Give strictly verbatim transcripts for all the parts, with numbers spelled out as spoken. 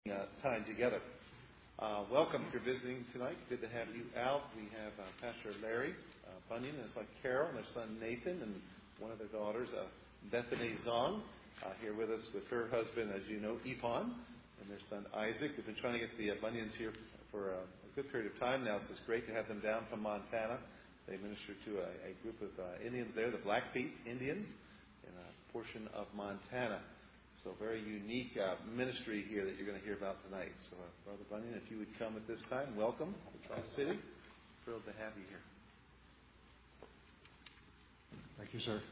Uh, time together. Uh, welcome if you're visiting tonight. Good to have you out. We have uh, Pastor Larry uh, Bunyan and his wife Carol and their son Nathan and one of their daughters, uh, Bethany Zong, uh, here with us with her husband, as you know, Ipan, and their son Isaac. We've been trying to get the uh, Bunyans here for uh, a good period of time now, so it's great to have them down from Montana. They minister to a, a group of uh, Indians there, the Blackfeet Indians, in a portion of Montana. So very unique uh, ministry here that you're going to hear about tonight. So uh, Brother Bunyan, if you would come at this time, welcome to Tri-City. Thrilled to have you here. Thank you, sir.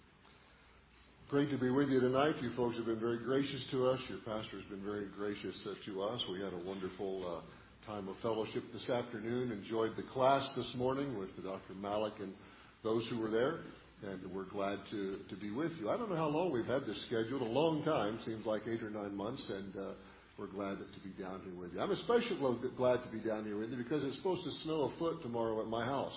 Great to be with you tonight. You folks have been very gracious to us. Your pastor has been very gracious uh, to us. We had a wonderful uh, time of fellowship this afternoon. Enjoyed the class this morning with Doctor Malik and those who were there. And we're glad to, to be with you. I don't know how long we've had this scheduled. A long time. Seems like eight or nine months. And uh, we're glad to be down here with you. I'm especially glad to be down here with you because it's supposed to snow a foot tomorrow at my house.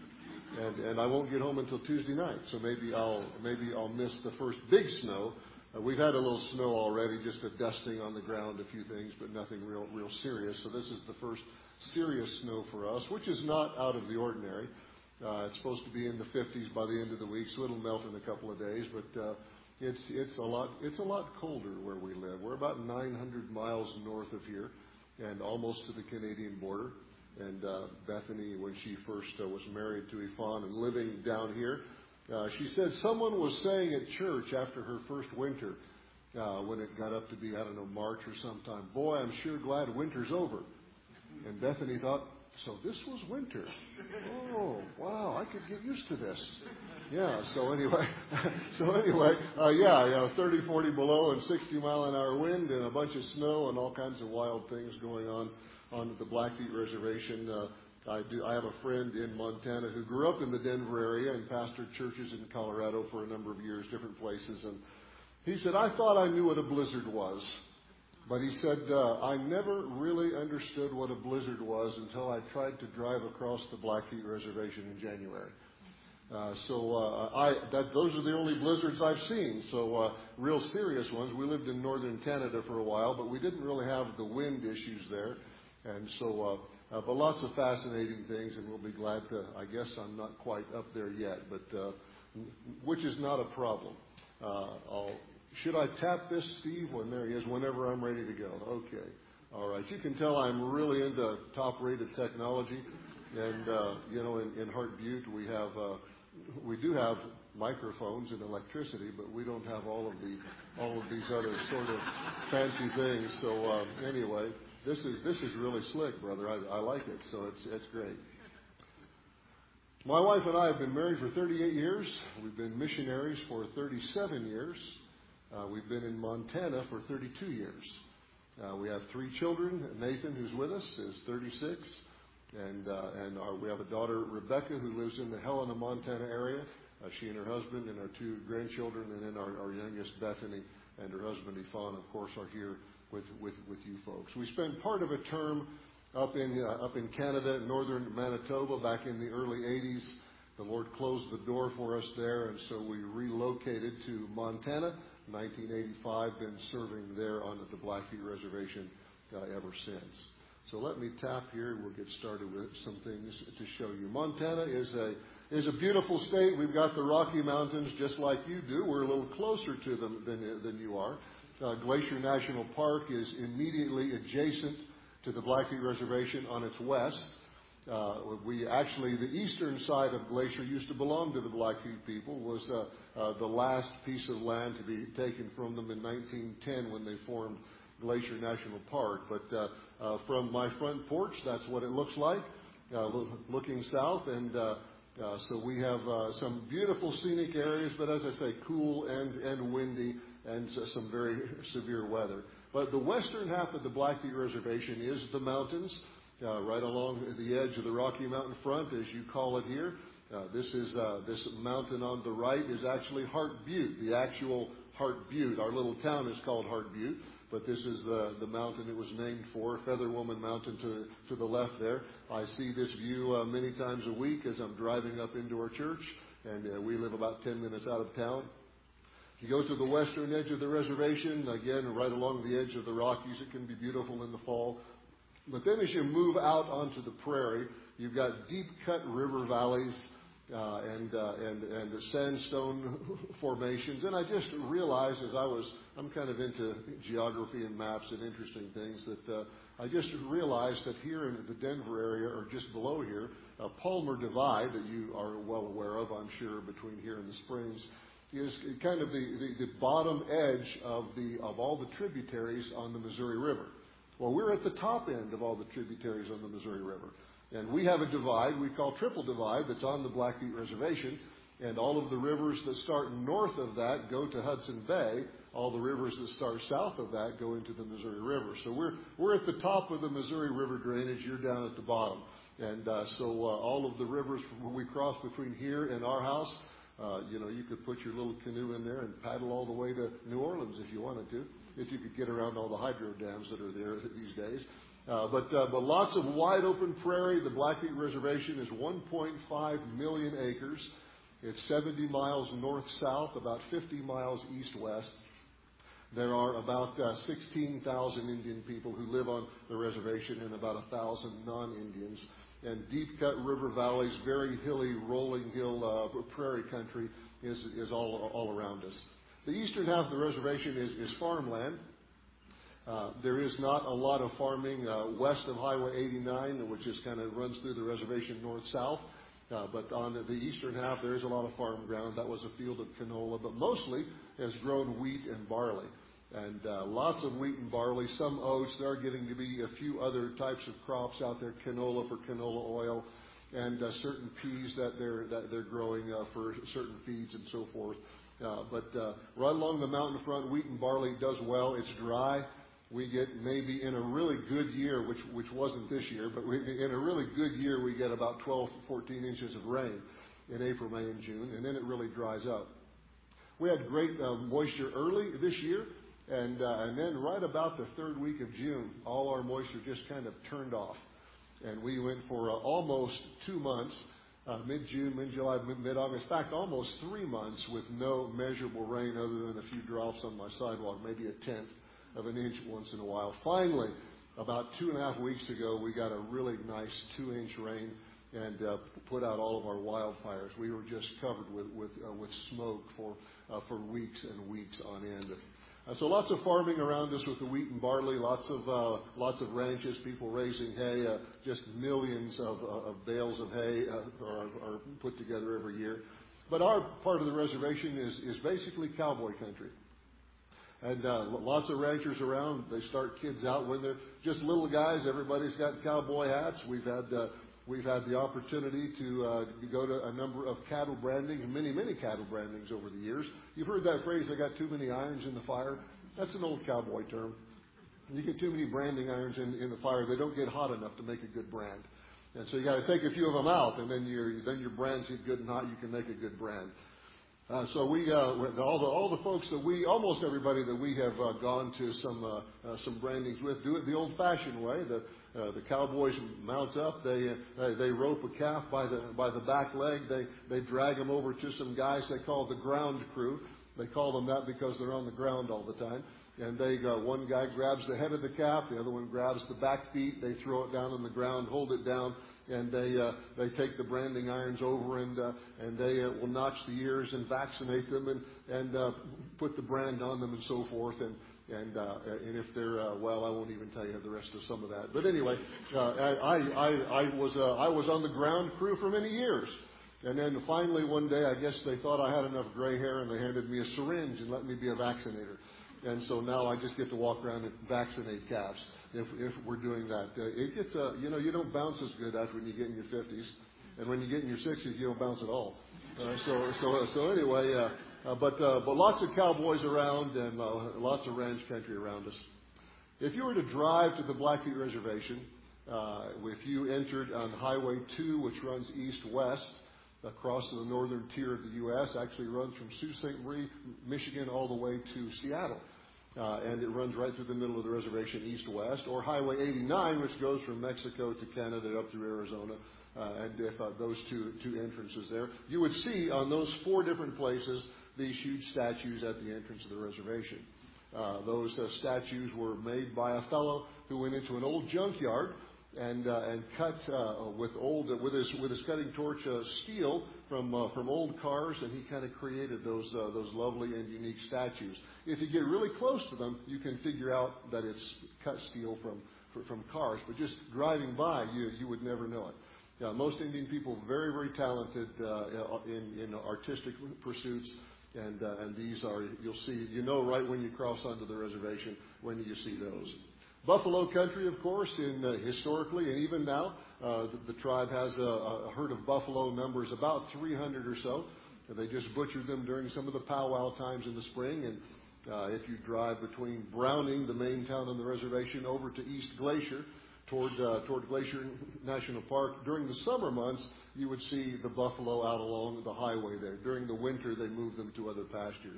And and I won't get home until Tuesday night. So maybe I'll maybe I'll miss the first big snow. Uh, we've had a little snow already, just a dusting on the ground, a few things, but nothing real real serious. So this is the first serious snow for us, which is not out of the ordinary. Uh, it's supposed to be in the fifties by the end of the week, so it'll melt in a couple of days. But uh, it's it's a lot it's a lot colder where we live. We're about nine hundred miles north of here, and almost to the Canadian border. And uh, Bethany, when she first uh, was married to Ifan and living down here, uh, she said someone was saying at church after her first winter, uh, when it got up to be I don't know March or sometime, boy, I'm sure glad winter's over. And Bethany thought, so this was winter. Oh, wow, I could get used to this. Yeah, so anyway, so anyway, uh, yeah, you know, thirty, forty below and sixty mile an hour wind and a bunch of snow and all kinds of wild things going on on the Blackfeet Reservation. Uh, I do. I have a friend in Montana who grew up in the Denver area and pastored churches in Colorado for a number of years, different places. And he said, I thought I knew what a blizzard was. But he said, uh, I never really understood what a blizzard was until I tried to drive across the Blackfeet Reservation in January. Uh, so uh, I, that, those are the only blizzards I've seen. So uh, real serious ones. We lived in northern Canada for a while, but we didn't really have the wind issues there. And so, uh, uh, but lots of fascinating things, and we'll be glad to, I guess I'm not quite up there yet, but uh, which is not a problem. Uh, I'll Should I tap this, Steve? When there he is, whenever I'm ready to go. Okay. All right. You can tell I'm really into top-rated technology. And, uh, you know, in, in Hart Butte, we have, uh, we do have microphones and electricity, but we don't have all of the, all of these other sort of fancy things. So, uh, anyway, this is, this is really slick, brother. I, I like it. So it's, it's great. My wife and I have been married for thirty-eight years. We've been missionaries for thirty-seven years. Uh, we've been in Montana for thirty-two years. Uh, we have three children. Nathan, who's with us, is thirty-six. And uh, and our, we have a daughter, Rebecca, who lives in the Helena, Montana area. Uh, she and her husband and our two grandchildren. And then our, our youngest, Bethany, and her husband, Ifan, of course, are here with, with, with you folks. We spent part of a term up in, uh, up in Canada, northern Manitoba, back in the early eighties. The Lord closed the door for us there, and so we relocated to Montana. nineteen eighty-five, been serving there on the Blackfeet Reservation uh, ever since. So let me tap here. We'll get started with some things to show you. Montana is a is a beautiful state. We've got the Rocky Mountains just like you do. We're a little closer to them than than you are. Uh, Glacier National Park is immediately adjacent to the Blackfeet Reservation on its west. Uh, we actually, the eastern side of Glacier used to belong to the Blackfeet people, was uh, uh, the last piece of land to be taken from them in nineteen ten when they formed Glacier National Park. But uh, uh, from my front porch, that's what it looks like, uh, lo- looking south. And uh, uh, so we have uh, some beautiful scenic areas, but as I say, cool and, and windy and uh, some very severe weather. But the western half of the Blackfeet Reservation is the mountains. Uh, right along the edge of the Rocky Mountain front, as you call it here. Uh, this is uh, this mountain on the right is actually Hart Butte, the actual Hart Butte. Our little town is called Hart Butte, but this is the, the mountain it was named for, Feather Woman Mountain to, to the left there. I see this view uh, many times a week as I'm driving up into our church, and uh, we live about ten minutes out of town. If you go to the western edge of the reservation, again, right along the edge of the Rockies, it can be beautiful in the fall. But then as you move out onto the prairie, you've got deep-cut river valleys uh, and, uh, and, and the sandstone formations. And I just realized as I was, I'm kind of into geography and maps and interesting things, that uh, I just realized that here in the Denver area, or just below here, uh, Palmer Divide, that you are well aware of, I'm sure, between here and the Springs, is kind of the, the, the bottom edge of the of all the tributaries on the Missouri River. Well, we're at the top end of all the tributaries on the Missouri River. And we have a divide we call Triple Divide that's on the Blackfeet Reservation. And all of the rivers that start north of that go to Hudson Bay. All the rivers that start south of that go into the Missouri River. So we're we're at the top of the Missouri River drainage. You're down at the bottom. And uh, so uh, all of the rivers when we cross between here and our house, uh, you know, you could put your little canoe in there and paddle all the way to New Orleans if you wanted to, if you could get around all the hydro dams that are there these days. Uh, but uh, but lots of wide open prairie. The Blackfeet Reservation is one point five million acres. It's seventy miles north-south, about fifty miles east-west. There are about uh, sixteen thousand Indian people who live on the reservation and about one thousand non-Indians. And deep-cut river valleys, very hilly, rolling hill uh, prairie country is, is all, all around us. The eastern half of the reservation is, is farmland. Uh, there is not a lot of farming uh, west of Highway eighty-nine, which is kind of runs through the reservation north-south. Uh, but on the eastern half, there is a lot of farm ground. That was a field of canola, but mostly has grown wheat and barley. And uh, lots of wheat and barley, some oats. There are getting to be a few other types of crops out there, canola for canola oil, and uh, certain peas that they're, that they're growing uh, for certain feeds and so forth. Uh, but uh, right along the mountain front, wheat and barley does well. It's dry. We get maybe in a really good year, which which wasn't this year, but we, in a really good year, we get about twelve to fourteen inches of rain in April, May, and June, and then it really dries up. We had great uh, moisture early this year, and uh, and then right about the third week of June, all our moisture just kind of turned off, and we went for uh, almost two months, uh, mid-June, mid-July, mid-August, in fact, almost three months with no measurable rain other than a few drops on my sidewalk, maybe a tenth of an inch once in a while. Finally, about two and a half weeks ago, we got a really nice two-inch rain and uh, put out all of our wildfires. We were just covered with with, uh, with smoke for uh, for weeks and weeks on end. Uh, so lots of farming around us with the wheat and barley. Lots of uh, lots of ranches, people raising hay. Uh, just millions of, uh, of bales of hay uh, are, are put together every year. But our part of the reservation is is basically cowboy country. And uh, lots of ranchers around. They start kids out when they're just little guys. Everybody's got cowboy hats. We've had uh, we've had the opportunity to uh, go to a number of cattle brandings, many many cattle brandings over the years. You've heard that phrase, "I got too many irons in the fire." That's an old cowboy term. You get too many branding irons in, in the fire, they don't get hot enough to make a good brand. And so you got to take a few of them out, and then your then your brands get good and hot. You can make a good brand. Uh, so we, uh, all the all the folks that we, almost everybody that we have uh, gone to some uh, uh, some brandings with, do it the old-fashioned way. The uh, the cowboys mount up. They uh, they rope a calf by the by the back leg. They they drag them over to some guys they call the ground crew. They call them that because they're on the ground all the time. And they uh, one guy grabs the head of the calf, the other one grabs the back feet. They throw it down on the ground, hold it down. And they uh, they take the branding irons over and uh, and they uh, will notch the ears and vaccinate them and and uh, put the brand on them and so forth. And and uh, and if they're uh, well, I won't even tell you the rest of some of that. But anyway, uh, I, I I was uh, I was on the ground crew for many years. And then finally one day, I guess they thought I had enough gray hair and they handed me a syringe and let me be a vaccinator. And so now I just get to walk around and vaccinate calves. If, if we're doing that, uh, it gets uh, you know you don't bounce as good after when you get in your fifties, and when you get in your sixties you don't bounce at all. Uh, so so so anyway, uh, uh, but uh, but lots of cowboys around and uh, lots of ranch country around us. If you were to drive to the Blackfeet Reservation, uh, if you entered on Highway two, which runs east-west across the northern tier of the U S, actually runs from Sault Ste. Marie, Michigan, all the way to Seattle. Uh, and it runs right through the middle of the reservation, east-west, or Highway eighty-nine, which goes from Mexico to Canada up through Arizona, uh, and if uh, those two two entrances there. You would see on those four different places these huge statues at the entrance of the reservation. Uh, those uh, statues were made by a fellow who went into an old junkyard and uh, and cut uh, with old uh, with his with his cutting torch uh, steel from uh, from old cars, and he kind of created those uh, those lovely and unique statues. If you get really close to them, you can figure out that it's cut steel from from cars. But just driving by, you you would never know it. Uh, most Indian people very very talented uh, in in artistic pursuits. And, uh, and these are, you'll see, you know right when you cross onto the reservation when you see those. Buffalo country, of course, in uh, historically and even now, uh, the, the tribe has a, a herd of buffalo, numbers about three hundred or so. They just butchered them during some of the powwow times in the spring. And uh, if you drive between Browning, the main town on the reservation, over to East Glacier, toward uh, toward Glacier National Park, during the summer months, you would see the buffalo out along the highway there. During the winter, they move them to other pastures.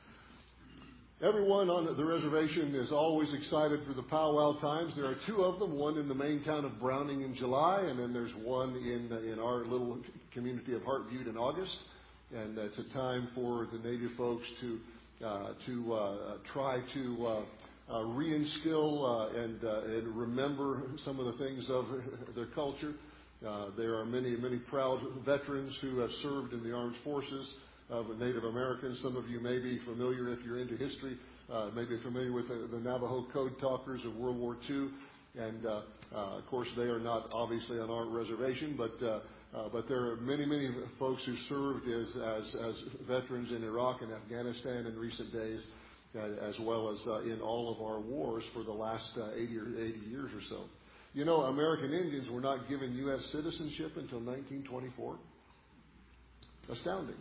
Everyone on the reservation is always excited for the powwow times. There are two of them, one in the main town of Browning in July, and then there's one in in our little community of Heartbutte in August. And it's a time for the native folks to uh, to uh, try to uh, uh, reinstill uh, and uh, and remember some of the things of their culture. Uh, there are many, many proud veterans who have served in the armed forces of Native Americans. Some of you may be familiar, if you're into history, uh, may be familiar with the, the Navajo Code Talkers of World War Two. And, uh, uh, of course, they are not obviously on our reservation, but uh, uh, but there are many, many folks who served as, as, as veterans in Iraq and Afghanistan in recent days, uh, as well as uh, in all of our wars for the last uh, eighty or eighty years or so. You know, American Indians were not given U S citizenship until nineteen twenty-four. Astounding.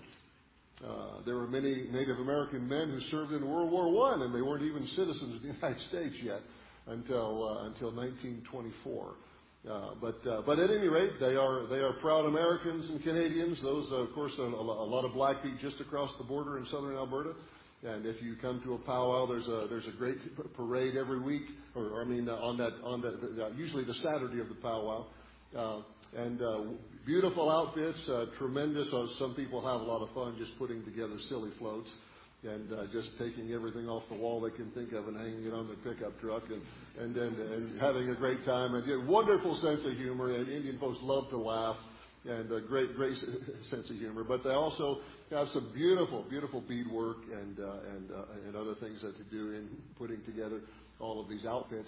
Uh, there were many Native American men who served in World War One, and they weren't even citizens of the United States yet until uh, until nineteen twenty-four. Uh, but uh, but at any rate, they are they are proud Americans and Canadians. Those, uh, of course, a, a lot of Blackfeet just across the border in southern Alberta. And if you come to a powwow, there's a there's a great parade every week, or, or I mean uh, on that on the uh, usually the Saturday of the powwow, uh, and uh, beautiful outfits, uh, tremendous. Uh, some people have a lot of fun just putting together silly floats and uh, just taking everything off the wall they can think of and hanging it on their pickup truck and and and, and having a great time. And a wonderful sense of humor. And Indian folks love to laugh. And a great, great sense of humor. But they also have some beautiful, beautiful beadwork and uh, and uh, and other things that they do in putting together all of these outfits.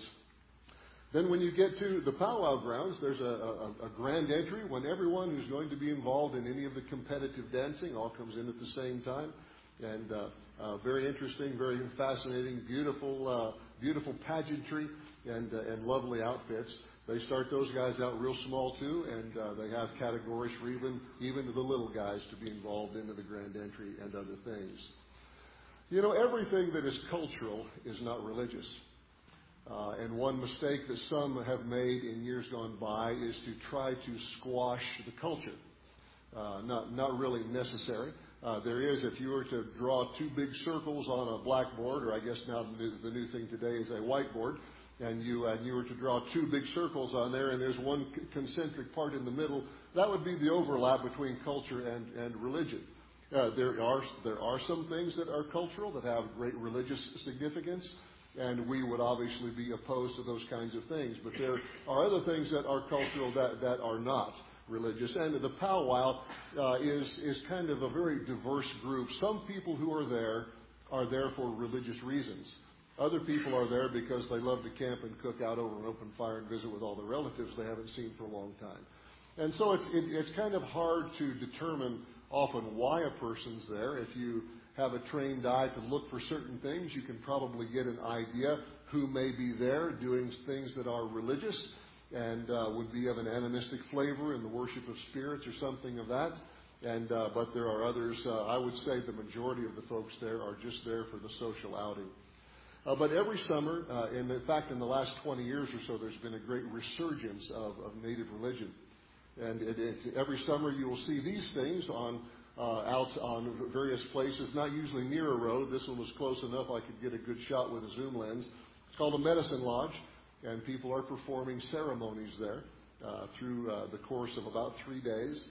Then when you get to the powwow grounds, there's a, a, a grand entry when everyone who's going to be involved in any of the competitive dancing all comes in at the same time. And uh, uh, very interesting, very fascinating, beautiful, uh, beautiful pageantry and uh, and lovely outfits. They start those guys out real small too, and uh, they have categories for even even the little guys to be involved into the grand entry and other things. You know, everything that is cultural is not religious. Uh, and one mistake that some have made in years gone by is to try to squash the culture. Uh, not not really necessary. Uh, there is, if you were to draw two big circles on a blackboard, or I guess now the new, the new thing today is a whiteboard, and you and you were to draw two big circles on there, and there's one concentric part in the middle, that would be the overlap between culture and, and religion. Uh, there are there are some things that are cultural that have great religious significance, and we would obviously be opposed to those kinds of things. But there are other things that are cultural that, that are not religious. And the powwow uh, is is kind of a very diverse group. Some people who are there are there for religious reasons. Other people are there because they love to camp and cook out over an open fire and visit with all the relatives they haven't seen for a long time. And so it's, it, it's kind of hard to determine often why a person's there. If you have a trained eye to look for certain things, you can probably get an idea who may be there doing things that are religious and uh, would be of an animistic flavor in the worship of spirits or something of that. And uh, but there are others, uh, I would say the majority of the folks there are just there for the social outing. Uh, but every summer, uh, and in fact in the last twenty years or so, there's been a great resurgence of, of Native religion. And it, it, every summer you will see these things on uh, out on various places, not usually near a road. This one was close enough I could get a good shot with a zoom lens. It's called a medicine lodge, and people are performing ceremonies there uh, through uh, the course of about three days.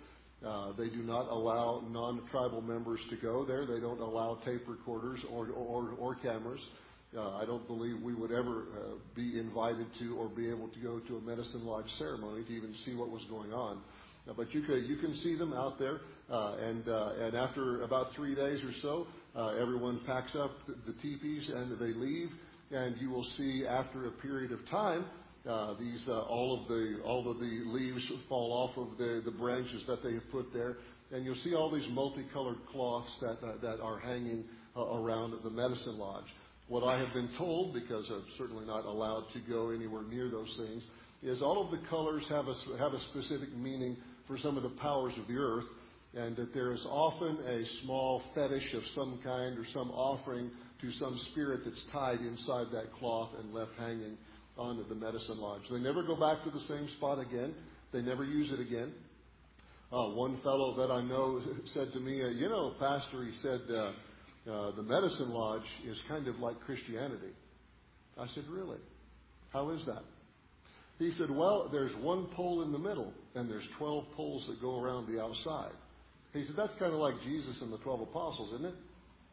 Uh, they do not allow non-tribal members to go there. They don't allow tape recorders or, or, or cameras. Uh, I don't believe we would ever uh, be invited to or be able to go to a Medicine Lodge ceremony to even see what was going on. Uh, but you can, you can see them out there, uh, and, uh, and after about three days or so, uh, everyone packs up the, the teepees and they leave, and you will see after a period of time, Uh, these uh, all of the all of the leaves fall off of the, the branches that they have put there, and you'll see all these multicolored cloths that uh, that are hanging uh, around the Medicine Lodge. What I have been told, because I'm certainly not allowed to go anywhere near those things, is all of the colors have a have a specific meaning for some of the powers of the earth, and that there is often a small fetish of some kind or some offering to some spirit that's tied inside that cloth and left hanging onto the Medicine Lodge. They never go back to the same spot again. They never use it again. Uh, one fellow that I know said to me, uh, you know, Pastor, he said, uh, uh, the Medicine Lodge is kind of like Christianity. I said, really? How is that? He said, well, there's one pole in the middle, and there's twelve poles that go around the outside. He said, that's kind of like Jesus and the twelve apostles, isn't it?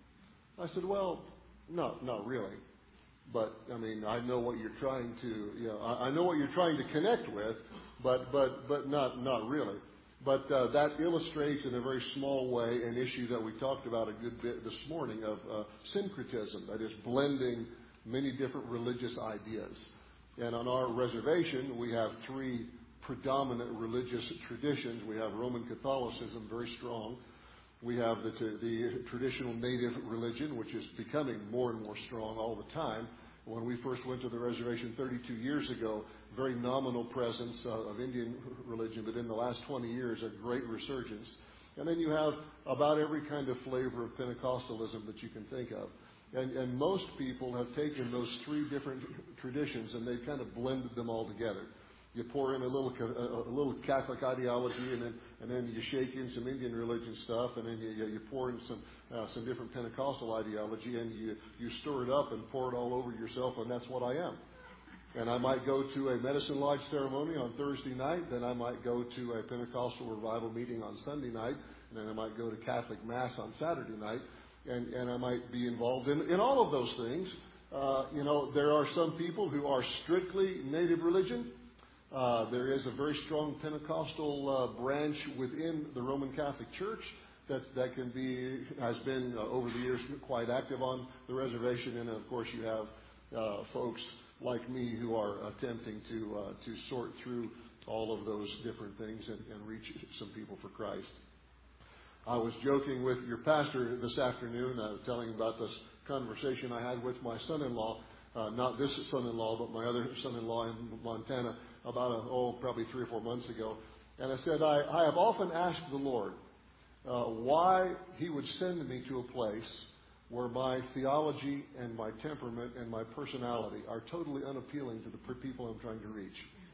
I said, well, no, not really. But, I mean, I know what you're trying to, you know, I, I know what you're trying to connect with, but, but, but not, not really. But uh, that illustrates in a very small way an issue that we talked about a good bit this morning of uh, syncretism, that is blending many different religious ideas. And on our reservation, we have three predominant religious traditions. We have Roman Catholicism, very strong. We have the, the traditional native religion, which is becoming more and more strong all the time. When we first went to the reservation thirty-two years ago, very nominal presence uh, of Indian religion, but in the last twenty years, a great resurgence. And then you have about every kind of flavor of Pentecostalism that you can think of. And, and most people have taken those three different traditions and they've kind of blended them all together. You pour in a little a, a little Catholic ideology, and then and then you shake in some Indian religion stuff, and then you you, you pour in some uh, some different Pentecostal ideology, and you you stir it up and pour it all over yourself, and that's what I am. And I might go to a Medicine Lodge ceremony on Thursday night, then I might go to a Pentecostal revival meeting on Sunday night, and then I might go to Catholic Mass on Saturday night, and and I might be involved in in all of those things. Uh, you know, there are some people who are strictly native religion. Uh, there is a very strong Pentecostal uh, branch within the Roman Catholic Church that, that can be, has been uh, over the years quite active on the reservation. And of course you have uh, folks like me who are attempting to uh, to sort through all of those different things and, and reach some people for Christ. I was joking with your pastor this afternoon, uh, telling about this conversation I had with my son-in-law, uh, not this son-in-law, but my other son-in-law in Montana, about, a, oh, probably three or four months ago. And I said, I, I have often asked the Lord uh, why He would send me to a place where my theology and my temperament and my personality are totally unappealing to the people I'm trying to reach.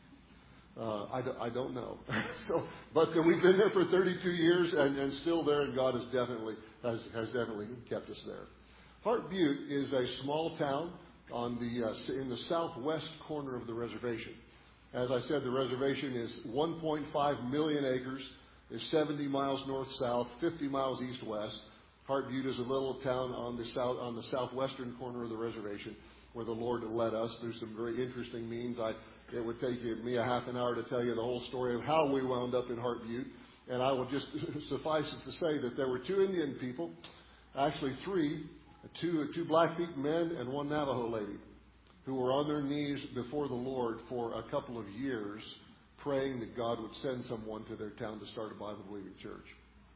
Uh, I, do, I don't know. so, but uh, we've been there for thirty-two years and, and still there, and God has definitely has, has definitely kept us there. Hart Butte is a small town on the uh, in the southwest corner of the reservation. As I said, the reservation is one point five million acres, is seventy miles north-south, fifty miles east-west. Hart Butte is a little town on the south on the southwestern corner of the reservation, where the Lord led us through some very interesting means. I, it would take me a half an hour to tell you the whole story of how we wound up in Hart Butte, and I will just suffice it to say that there were two Indian people, actually three, two two Blackfeet men and one Navajo lady, who were on their knees before the Lord for a couple of years, praying that God would send someone to their town to start a Bible-believing church.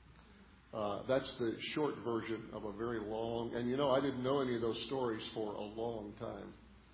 Uh, that's the short version of a very long, and you know, I didn't know any of those stories for a long time.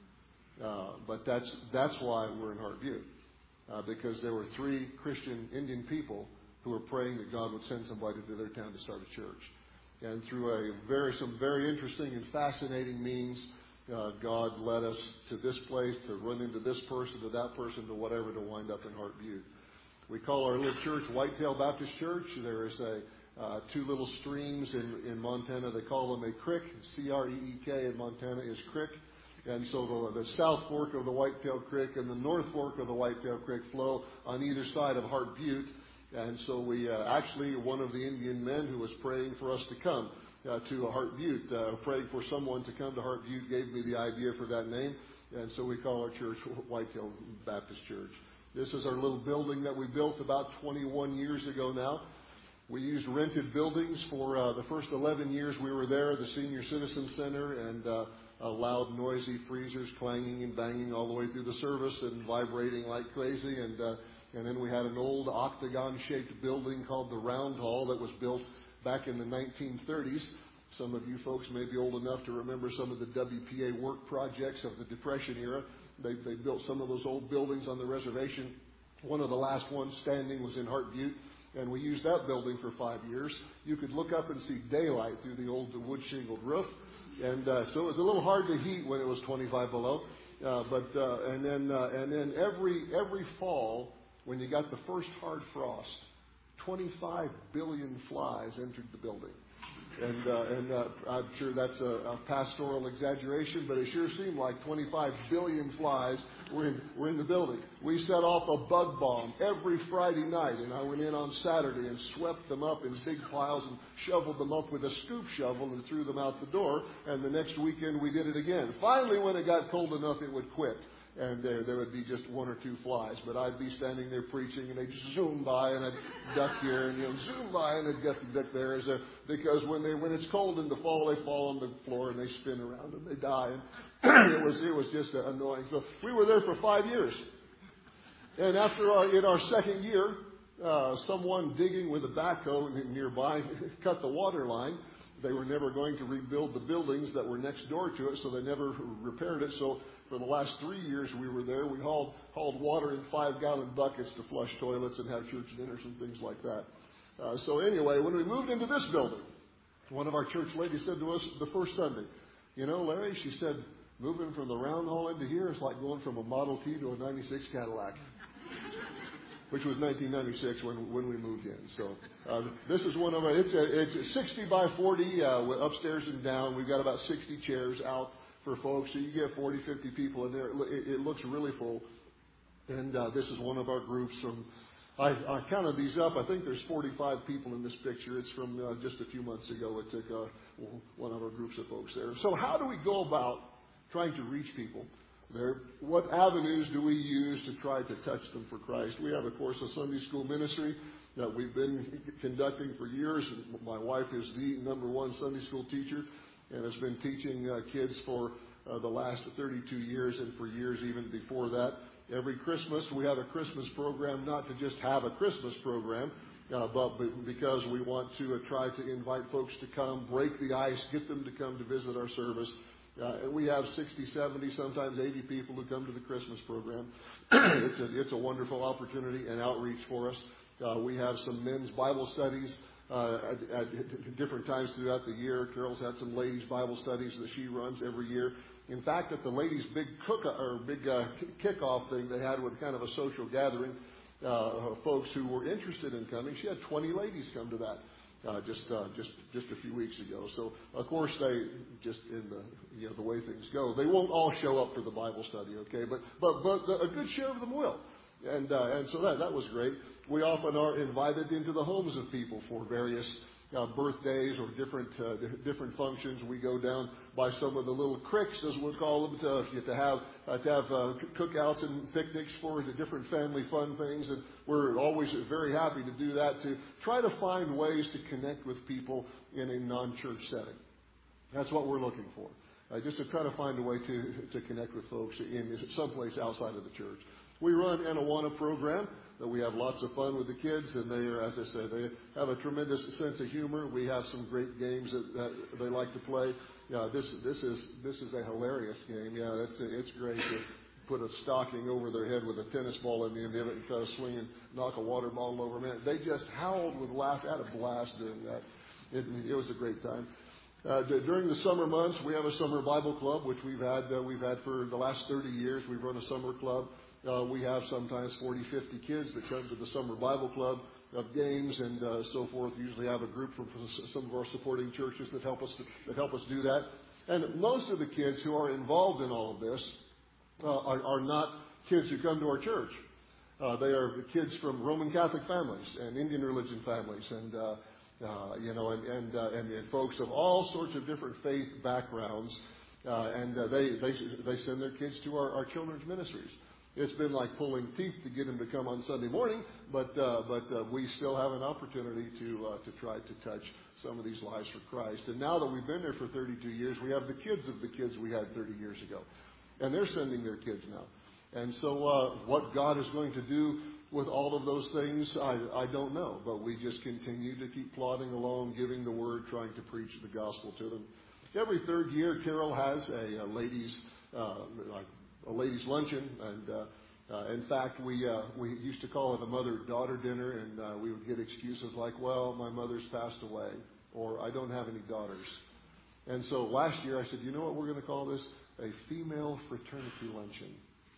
Uh, but that's that's why we're in Hart Butte, uh, because there were three Christian Indian people who were praying that God would send somebody to their town to start a church. And through a very some very interesting and fascinating means, uh, God led us to this place, to run into this person, to that person, to whatever, to wind up in Hart Butte. We call our little church Whitetail Baptist Church. There is a uh, two little streams in, in Montana. They call them a creek. C R E E K in Montana is creek. And so the, the south fork of the Whitetail Creek and the north fork of the Whitetail Creek flow on either side of Hart Butte. And so we uh, actually, one of the Indian men who was praying for us to come uh, to Hart Butte, uh, praying for someone to come to Hart Butte, gave me the idea for that name. And so we call our church Whitetail Baptist Church. This is our little building that we built about twenty-one years ago now. We used rented buildings for uh, the first eleven years we were there, the Senior Citizen Center, and uh, uh, loud, noisy freezers clanging and banging all the way through the service and vibrating like crazy. And uh, and then we had an old octagon-shaped building called the Round Hall that was built back in the nineteen thirties. Some of you folks may be old enough to remember some of the W P A work projects of the Depression era. They, they built some of those old buildings on the reservation. One of the last ones standing was in Hart Butte, and we used that building for five years. You could look up and see daylight through the old wood-shingled roof, and uh, so it was a little hard to heat when it was twenty-five below. Uh, but uh, and then uh, and then every every fall, when you got the first hard frost, twenty-five billion flies entered the building. And, uh, and uh, I'm sure that's a, a pastoral exaggeration, but it sure seemed like twenty-five billion flies were in, were in the building. We set off a bug bomb every Friday night, and I went in on Saturday and swept them up in big piles and shoveled them up with a scoop shovel and threw them out the door. And the next weekend we did it again. Finally, when it got cold enough, it would quit. And there, there would be just one or two flies. But I'd be standing there preaching, and they'd zoom by, and I'd duck here, and you know, zoom by, and I'd duck, duck there. As a, because when they when it's cold in the fall, they fall on the floor, and they spin around, and they die. And it was it was just annoying. So we were there for five years. And after our, in our second year, uh, someone digging with a backhoe nearby cut the water line. They were never going to rebuild the buildings that were next door to it, so they never repaired it. So for the last three years we were there, we hauled, hauled water in five-gallon buckets to flush toilets and have church dinners and things like that. Uh, so anyway, when we moved into this building, one of our church ladies said to us the first Sunday, you know, Larry, she said, moving from the Round Hall into here is like going from a Model T to a ninety-six Cadillac. Which was nineteen ninety-six when when we moved in. So uh, this is one of our, it's a, it's a sixty by forty uh, upstairs and down. We've got about sixty chairs out for folks. So you get forty, fifty people in there. It, it looks really full. And uh, this is one of our groups from, I, I counted these up. I think there's forty-five people in this picture. It's from uh, just a few months ago. It took uh, one of our groups of folks there. So how do we go about trying to reach people there? What avenues do we use to try to touch them for Christ? We have, of course, a Sunday school ministry that we've been conducting for years. My wife is the number one Sunday school teacher and has been teaching uh, kids for uh, the last thirty-two years and for years even before that. Every Christmas we have a Christmas program, not to just have a Christmas program, uh, but because we want to uh, try to invite folks to come, break the ice, get them to come to visit our service. Uh, and we have sixty, seventy, sometimes eighty people who come to the Christmas program. it's, a, it's a wonderful opportunity and outreach for us. Uh, we have some men's Bible studies uh, at, at different times throughout the year. Carol's had some ladies' Bible studies that she runs every year. In fact, at the ladies' big cook or big uh, kickoff thing they had with kind of a social gathering, uh, folks who were interested in coming, she had twenty ladies come to that. Uh, just uh, just just a few weeks ago. So of course they just in the you know the way things go, they won't all show up for the Bible study, okay? But but but the, a good share of them will, and uh, and so that that was great. We often are invited into the homes of people for various uh, birthdays or different uh, different functions. We go down by some of the little cricks, as we'll call them, to, to have uh, to have uh, cookouts and picnics for the different family fun things, and we're always very happy to do that, to try to find ways to connect with people in a non-church setting. That's what we're looking for, uh, just to try to find a way to to connect with folks in someplace outside of the church. We run an Awana program that we have lots of fun with the kids, and they are, as I say, they have a tremendous sense of humor. We have some great games that, that they like to play. Yeah, this this is this is a hilarious game. Yeah, it's it's great to put a stocking over their head with a tennis ball in the end of it and kind of swing and knock a water bottle over. Man, they just howled with laughter. Had a blast doing that. It, it was a great time. Uh, d- during the summer months, we have a summer Bible club, which we've had uh, we've had for the last thirty years. We've run a summer club. Uh, we have sometimes forty, fifty kids that come to the summer Bible club of games and uh, so forth. We usually have a group from some of our supporting churches that help us to, that help us do that. And most of the kids who are involved in all of this uh, are, are not kids who come to our church. Uh, they are kids from Roman Catholic families and Indian religion families, and uh, uh, you know, and and, uh, and and folks of all sorts of different faith backgrounds, uh, and uh, they they they send their kids to our, our children's ministries. It's been like pulling teeth to get them to come on Sunday morning, but uh, but uh, we still have an opportunity to uh, to try to touch some of these lives for Christ. And now that we've been there for thirty-two years, we have the kids of the kids we had thirty years ago, and they're sending their kids now. And so, uh, what God is going to do with all of those things, I, I don't know. But we just continue to keep plodding along, giving the word, trying to preach the gospel to them. Every third year, Carol has a, a ladies uh, like a ladies' luncheon, and uh, uh, in fact, we uh, we used to call it a mother-daughter dinner, and uh, we would get excuses like, "Well, my mother's passed away," or "I don't have any daughters." And so last year, I said, "You know what we're going to call this? A female fraternity luncheon."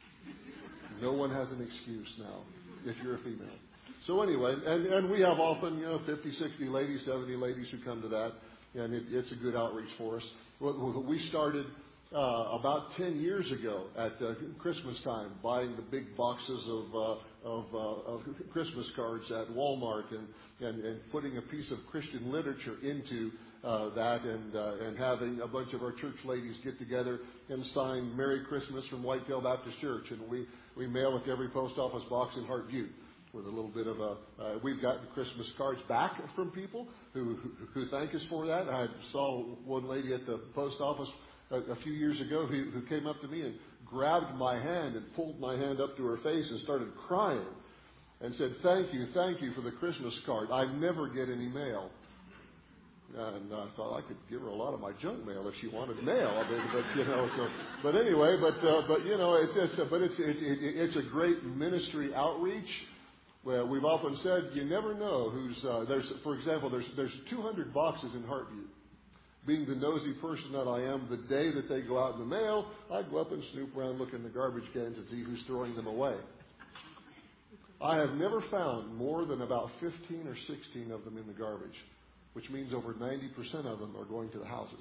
No one has an excuse now if you're a female. So anyway, and, and we have often, you know, fifty, sixty ladies, seventy ladies who come to that, and it, it's a good outreach for us. We started uh, about ten years ago at uh, Christmas time, buying the big boxes of, uh, of, uh, of Christmas cards at Walmart and, and, and putting a piece of Christian literature into Uh, that and uh, and having a bunch of our church ladies get together and sign Merry Christmas from Whitetail Baptist Church, and we, we mail it to every post office box in Hart Butte with a little bit of a. Uh, we've gotten Christmas cards back from people who, who who thank us for that. I saw one lady at the post office a, a few years ago who, who came up to me and grabbed my hand and pulled my hand up to her face and started crying and said, "Thank you, thank you for the Christmas card. I never get any mail." And I thought I could give her a lot of my junk mail if she wanted mail. I mean, but you know, so but anyway, but uh, but you know, it's, it's but it's it, it, it's a great ministry outreach. Well, we've often said you never know who's uh, there's. For example, there's there's two hundred boxes in Hart Butte. Being the nosy person that I am, the day that they go out in the mail, I go up and snoop around, look in the garbage cans, and see who's throwing them away. I have never found more than about fifteen or sixteen of them in the garbage, which means over ninety percent of them are going to the houses.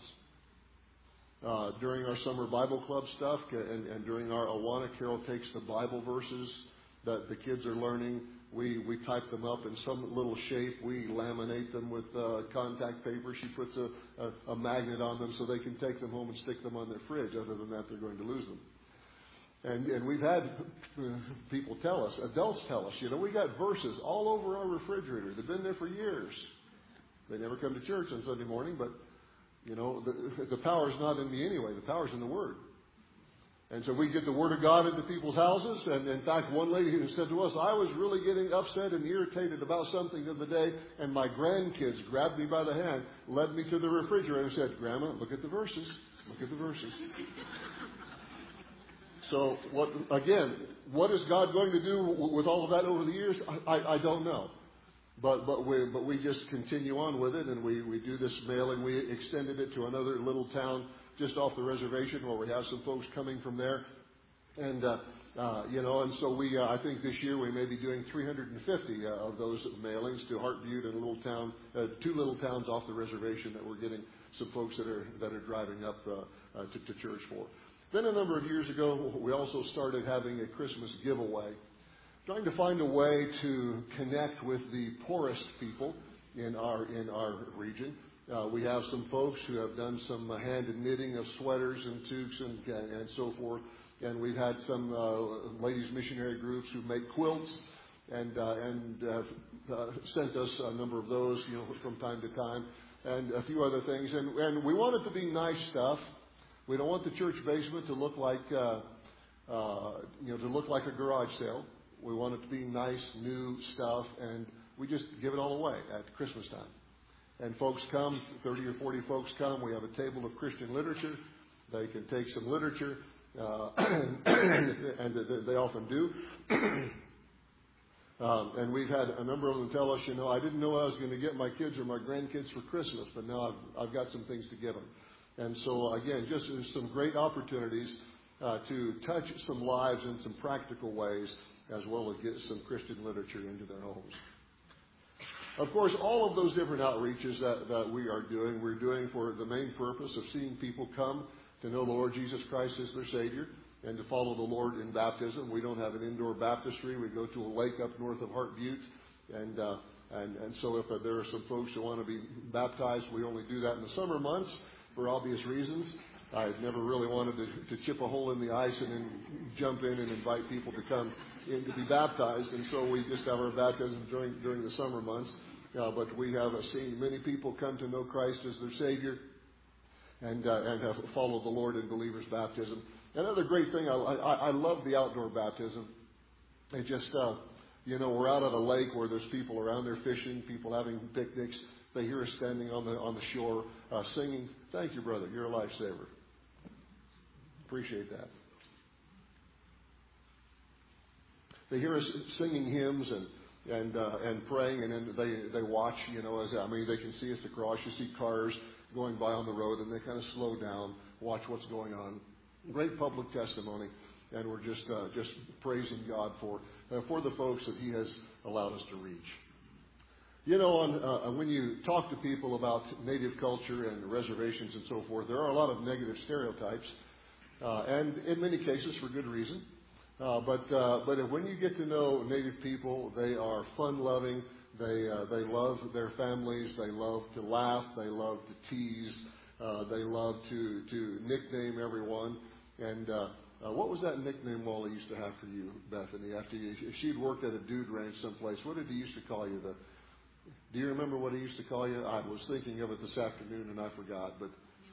Uh, during our summer Bible club stuff and, and during our Awana, Carol takes the Bible verses that the kids are learning. We, we type them up in some little shape. We laminate them with uh, contact paper. She puts a, a, a magnet on them so they can take them home and stick them on their fridge. Other than that, they're going to lose them. And, and we've had people tell us, adults tell us, you know, we got verses all over our refrigerator. They've been there for years. They never come to church on Sunday morning, but, you know, the, the power's not in me anyway. The power's in the Word. And so we get the Word of God into people's houses. And in fact, one lady who said to us, "I was really getting upset and irritated about something the other day, and my grandkids grabbed me by the hand, led me to the refrigerator and said, 'Grandma, look at the verses. Look at the verses.'" So, what again, what is God going to do with all of that over the years? I, I, I don't know. But but we but we just continue on with it, and we, we do this mailing. We extended it to another little town just off the reservation where we have some folks coming from there, and uh, uh, you know, and so we uh, I think this year we may be doing three hundred fifty uh, of those mailings to Hart Butte and a little town, uh, two little towns off the reservation that we're getting some folks that are that are driving up uh, uh, to, to church for. Then a number of years ago, we also started having a Christmas giveaway, trying to find a way to connect with the poorest people in our in our region. Uh, we have some folks who have done some uh, hand knitting of sweaters and toques and, and so forth. And we've had some uh, ladies missionary groups who make quilts and uh, and uh, uh, sent us a number of those, you know, from time to time, and a few other things. And and we want it to be nice stuff. We don't want the church basement to look like uh, uh, you know to look like a garage sale. We want it to be nice, new stuff, and we just give it all away at Christmas time. And folks come, thirty or forty folks come. We have a table of Christian literature. They can take some literature, uh, and, and they often do. um, and we've had a number of them tell us, you know, I didn't know I was going to get my kids or my grandkids for Christmas, but now I've, I've got some things to give them. And so, again, just some great opportunities uh, to touch some lives in some practical ways, as well as get some Christian literature into their homes. Of course, all of those different outreaches that, that we are doing, we're doing for the main purpose of seeing people come to know the Lord Jesus Christ as their Savior. and to follow the Lord in baptism. We don't have an indoor baptistry. We go to a lake up north of Hart Butte, and uh, and and so if uh, there are some folks who want to be baptized, we only do that in the summer months for obvious reasons. I never really wanted to, to chip a hole in the ice and then jump in and invite people to come in to be baptized, and so we just have our baptism during during the summer months. Uh, but we have uh, seen many people come to know Christ as their Savior, and uh, and have followed the Lord in believers' baptism. Another great thing, I, I, I love the outdoor baptism. It just, uh, you know, we're out at a lake where there's people around there fishing, people having picnics. They hear us standing on the on the shore uh, singing. Thank you, brother. You're a lifesaver. Appreciate that. They hear us singing hymns and and uh, and praying, and then they they watch. You know, as I mean, they can see us across. You see cars going by on the road, and they kind of slow down, watch what's going on. Great public testimony, and we're just uh, just praising God for uh, for the folks that He has allowed us to reach. You know, on, uh, when you talk to people about native culture and reservations and so forth, there are a lot of negative stereotypes, uh, and in many cases for good reason. Uh, but uh, but when you get to know Native people, they are fun-loving. They uh, they love their families. They love to laugh. They love to tease. Uh, they love to to nickname everyone. And uh, uh, what was that nickname Wally used to have for you, Bethany? After you, if she'd worked at a dude ranch someplace, what did he used to call you? The Do you remember what he used to call you? I was thinking of it this afternoon and I forgot, but.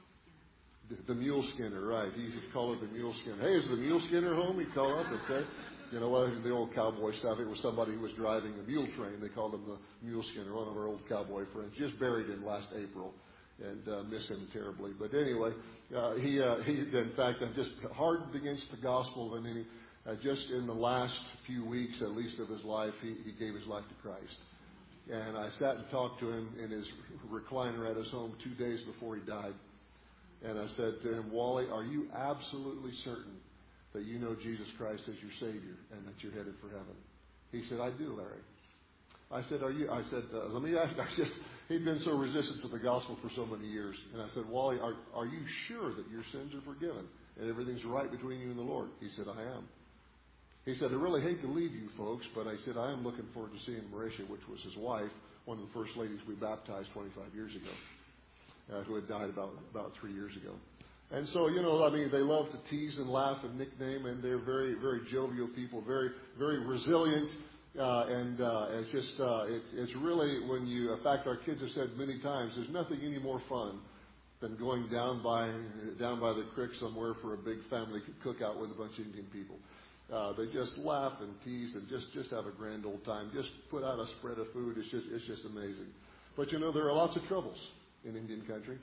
The mule skinner, right. He used to call it the mule skinner. Hey, is the mule skinner home? He'd call up and say, you know, well, the old cowboy stuff. It was somebody who was driving a mule train. They called him the mule skinner, one of our old cowboy friends. Just buried him last April and uh, miss him terribly. But anyway, uh, he, uh, he, in fact, uh, just hardened against the gospel. And then he, uh, just in the last few weeks, at least of his life, he, he gave his life to Christ. And I sat and talked to him in his recliner at his home two days before he died. And I said to him, Wally, are you absolutely certain that you know Jesus Christ as your Savior and that you're headed for heaven? He said, I do, Larry. I said, are you? I said, uh, let me ask. I just, he'd been so resistant to the gospel for so many years. And I said, Wally, are, are you sure that your sins are forgiven and everything's right between you and the Lord? He said, I am. He said, I really hate to leave you folks, but I said, I am looking forward to seeing Marisha, which was his wife, one of the first ladies we baptized twenty-five years ago. Uh, who had died about about three years ago. And so, you know, I mean, they love to tease and laugh and nickname, and they're very, very jovial people, very, very resilient. Uh, and uh, it's just, uh, it's, it's really when you, in fact, our kids have said many times, there's nothing any more fun than going down by down by the creek somewhere for a big family cookout with a bunch of Indian people. Uh, they just laugh and tease and just, just have a grand old time. Just put out a spread of food. It's just, it's just amazing. But, you know, there are lots of troubles in Indian country.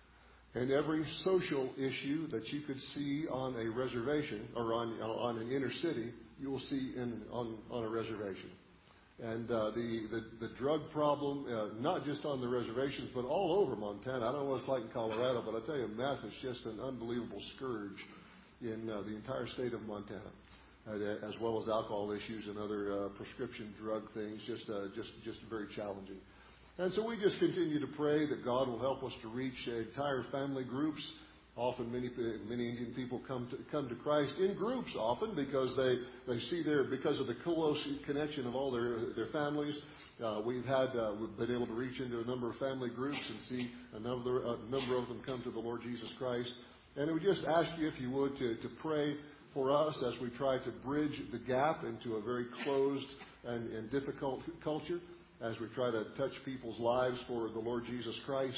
And every social issue that you could see on a reservation or on on an inner city, you will see in on, on a reservation. And uh, the, the, the drug problem, uh, not just on the reservations, but all over Montana. I don't know what it's like in Colorado, but I tell you, meth is just an unbelievable scourge in uh, the entire state of Montana, uh, as well as alcohol issues and other uh, prescription drug things, just uh, just just very challenging. And so we just continue to pray that God will help us to reach entire family groups. Often many many Indian people come to come to Christ in groups often because they, they see their because of the close connection of all their their families. Uh, we've had uh, we've been able to reach into a number of family groups and see a number a number of them come to the Lord Jesus Christ. And we just ask you if you would to, to pray for us as we try to bridge the gap into a very closed and, and difficult culture, as we try to touch people's lives for the Lord Jesus Christ,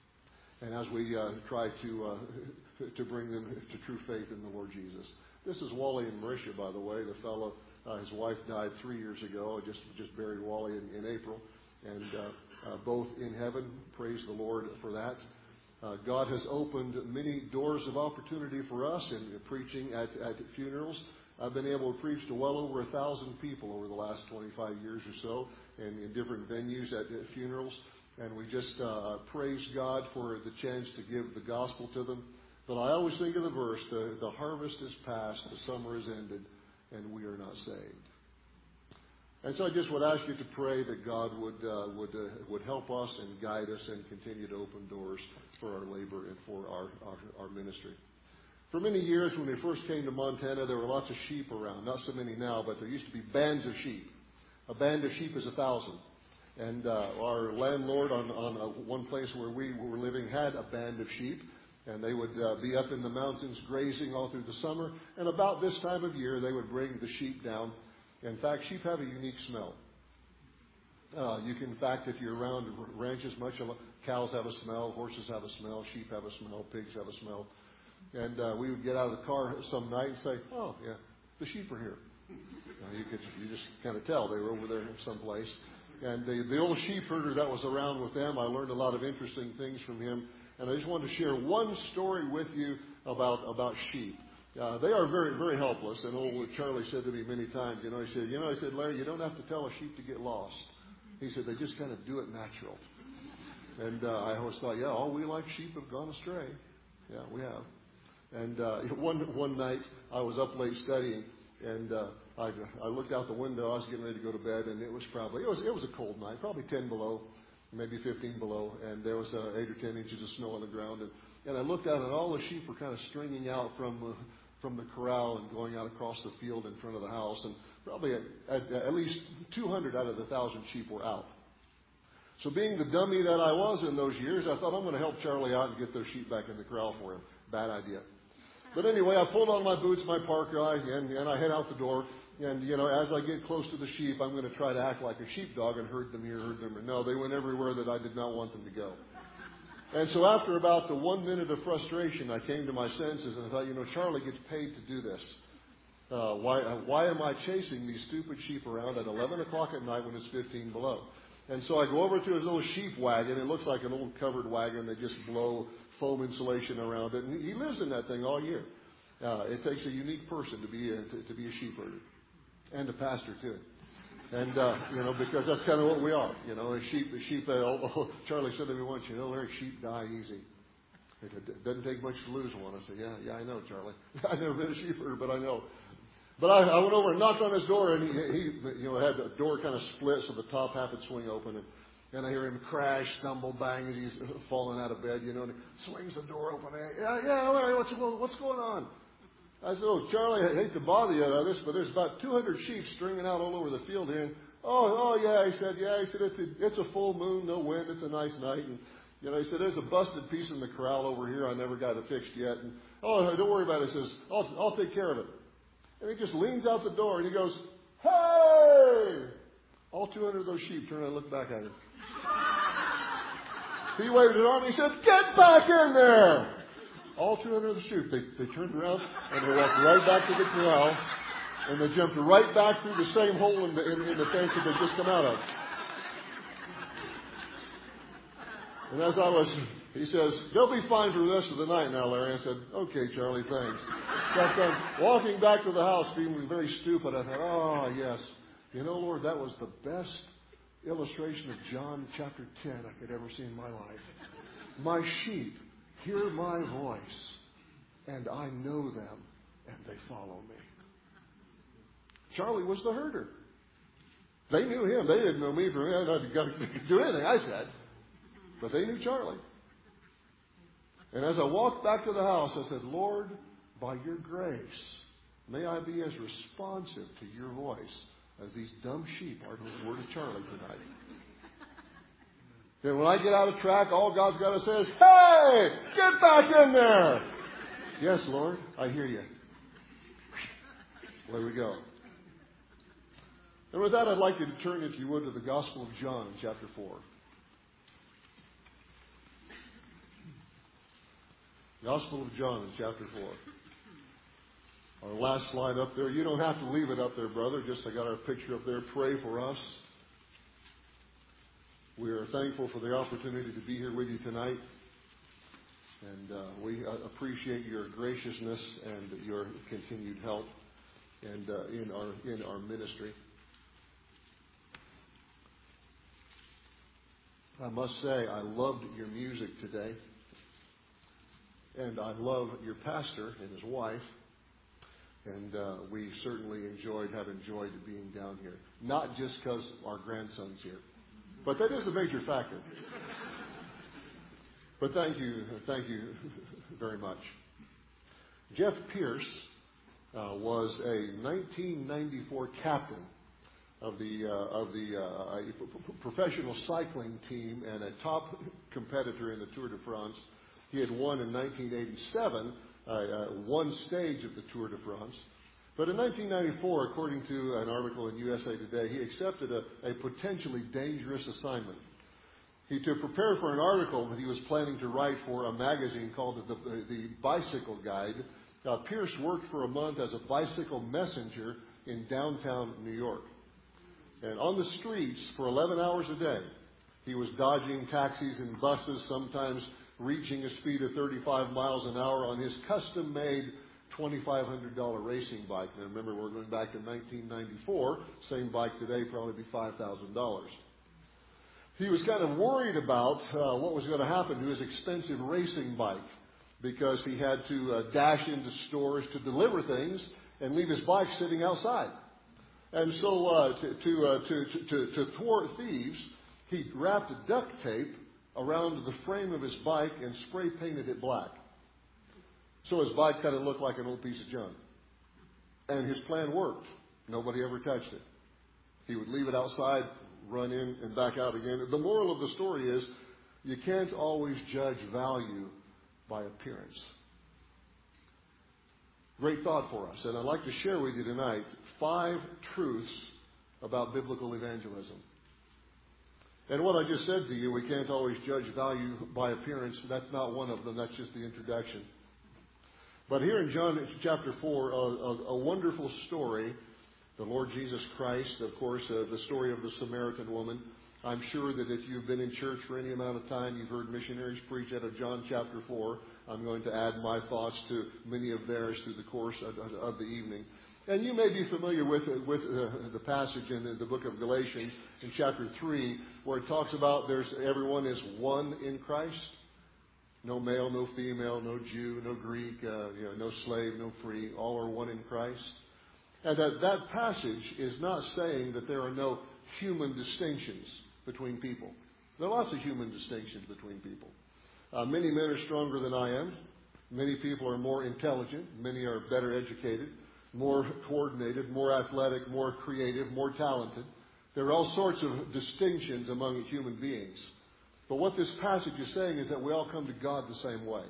and as we uh, try to uh, to bring them to true faith in the Lord Jesus. This is Wally and Marisha, by the way. The fellow, uh, his wife died three years ago. I just just buried Wally in, in April, and uh, uh, both in heaven. Praise the Lord for that. Uh, God has opened many doors of opportunity for us in preaching at, at funerals. I've been able to preach to well over a thousand people over the last twenty-five years or so, and in different venues at, at funerals. And we just uh, praise God for the chance to give the gospel to them. But I always think of the verse, the, the harvest is past, the summer is ended, and we are not saved. And so I just would ask you to pray that God would uh, would uh, would help us and guide us and continue to open doors for our labor and for our, our, our ministry. For many years, when we first came to Montana, there were lots of sheep around. Not so many now, but there used to be bands of sheep. A band of sheep is a thousand. And uh, our landlord on, on a, one place where we were living had a band of sheep. And they would uh, be up in the mountains grazing all through the summer. And about this time of year, they would bring the sheep down. In fact, sheep have a unique smell. Uh, you can, in fact, if you're around ranches much, cows have a smell, horses have a smell, sheep have a smell, pigs have a smell. And uh, we would get out of the car some night and say, oh, yeah, the sheep are here. Uh, you could you just kind of tell they were over there someplace. And the, the old sheep herder that was around with them, I learned a lot of interesting things from him. And I just wanted to share one story with you about, about sheep. Uh, they are very, very helpless. And old Charlie said to me many times, you know, he said, you know, I said, Larry, you don't have to tell a sheep to get lost. He said, they just kind of do it natural. And uh, I always thought, yeah, all we like sheep have gone astray. Yeah, we have. And uh, one one night I was up late studying, and uh, I I looked out the window. I was getting ready to go to bed, and it was probably it was it was a cold night, probably ten below, maybe fifteen below, and there was uh, eight or ten inches of snow on the ground. And, and I looked out, and all the sheep were kind of stringing out from uh, from the corral and going out across the field in front of the house, and probably at, at, at least two hundred out of the thousand sheep were out. So being the dummy that I was in those years, I thought I'm going to help Charlie out and get those sheep back in the corral for him. Bad idea. But anyway, I pulled on my boots, my parka, and, and I head out the door. And, you know, as I get close to the sheep, I'm going to try to act like a sheepdog and herd them here, herd them here. No, they went everywhere that I did not want them to go. And so after about the one minute of frustration, I came to my senses and I thought, you know, Charlie gets paid to do this. Uh, why, uh, why am I chasing these stupid sheep around at eleven o'clock at night when it's fifteen below? And so I go over to his little sheep wagon. It looks like an old covered wagon. They just blow foam insulation around it. And he lives in that thing all year. Uh, it takes a unique person to be a, to, to be a sheep herder. And a pastor, too. And, uh, you know, because that's kind of what we are. You know, a sheep, a sheep, uh, oh, oh, Charlie said to me once, you know, Larry, sheep die easy. It doesn't take much to lose one. I said, yeah, yeah, I know, Charlie. I've never been a sheep herder, but I know. But I, I went over and knocked on his door, and he, he you know, had the door kind of split so the top half would swing open. And, and I hear him crash, stumble, bang as he's falling out of bed, you know, and he swings the door open. And, yeah, yeah, Larry, what's, what's going on? I said, oh, Charlie, I hate to bother you about this, but there's about two hundred sheep stringing out all over the field here. And, oh, oh, yeah, he said, yeah, he said, it's a, it's a full moon, no wind, it's a nice night. And, you know, he said, there's a busted piece in the corral over here. I never got it fixed yet. And, oh, don't worry about it. He says, I'll, I'll take care of it. And he just leans out the door and he goes, hey! All two hundred of those sheep turn and look back at him. He waved an arm and he said, get back in there! All two hundred of the sheep, they, they turned around and they walked right back to the corral and they jumped right back through the same hole in the, in, in the fence that they'd just come out of. And as I was, he says, they'll be fine for the rest of the night now, Larry. I said, okay, Charlie, thanks. So I'm walking back to the house feeling very stupid. I thought, oh, yes. You know, Lord, that was the best illustration of John chapter ten I could ever see in my life. My sheep hear my voice, and I know them, and they follow me. Charlie was the herder. They knew him. They didn't know me from him. I didn't do anything I said. But they knew Charlie. And as I walked back to the house, I said, Lord, by your grace, may I be as responsive to your voice as these dumb sheep are to the word of Charlie tonight. Then when I get out of track, all God's got to say is, hey, get back in there. Yes, Lord, I hear you. There we go. And with that, I'd like you to turn, if you would, to the Gospel of John in chapter four. Gospel of John in chapter four. Our last slide up there. You don't have to leave it up there, brother. Just I got our picture up there. Pray for us. We are thankful for the opportunity to be here with you tonight. And uh, we uh, appreciate your graciousness and your continued help and uh, in our in our ministry. I must say, I loved your music today. And I love your pastor and his wife. And uh, we certainly enjoyed, have enjoyed being down here. Not just because our grandson's here. But that is a major factor. But thank you, thank you very much. Jeff Pierce uh, was a nineteen ninety-four captain of the uh, of the uh, professional cycling team and a top competitor in the Tour de France. He had won in nineteen eighty-seven uh, uh, one stage of the Tour de France. But in nineteen ninety-four, according to an article in U S A Today, he accepted a, a potentially dangerous assignment. He, to prepare for an article that he was planning to write for a magazine called the, the, the Bicycle Guide, uh, Pierce worked for a month as a bicycle messenger in downtown New York. And on the streets for eleven hours a day, he was dodging taxis and buses, sometimes reaching a speed of thirty-five miles an hour on his custom-made twenty-five hundred dollars racing bike. Now remember, we're going back to nineteen ninety-four. Same bike today, probably be five thousand dollars. He was kind of worried about uh, what was going to happen to his expensive racing bike because he had to uh, dash into stores to deliver things and leave his bike sitting outside. And so uh, to, to, uh, to, to, to thwart thieves, he wrapped duct tape around the frame of his bike and spray painted it black. So his bike kind of looked like an old piece of junk. And his plan worked. Nobody ever touched it. He would leave it outside, run in and back out again. The moral of the story is you can't always judge value by appearance. Great thought for us. And I'd like to share with you tonight five truths about biblical evangelism. And what I just said to you, we can't always judge value by appearance. That's not one of them. That's just the introduction. But here in John chapter four, a, a, a wonderful story. The Lord Jesus Christ, of course, uh, the story of the Samaritan woman. I'm sure that if you've been in church for any amount of time, you've heard missionaries preach out of John chapter four. I'm going to add my thoughts to many of theirs through the course of, of the evening. And you may be familiar with, with uh, the passage in the, the book of Galatians in chapter three, where it talks about there's everyone is one in Christ. No male, no female, no Jew, no Greek, uh, you know, no slave, no free. All are one in Christ. And that, that passage is not saying that there are no human distinctions between people. There are lots of human distinctions between people. Uh, many men are stronger than I am. Many people are more intelligent. Many are better educated, more coordinated, more athletic, more creative, more talented. There are all sorts of distinctions among human beings. But what this passage is saying is that we all come to God the same way.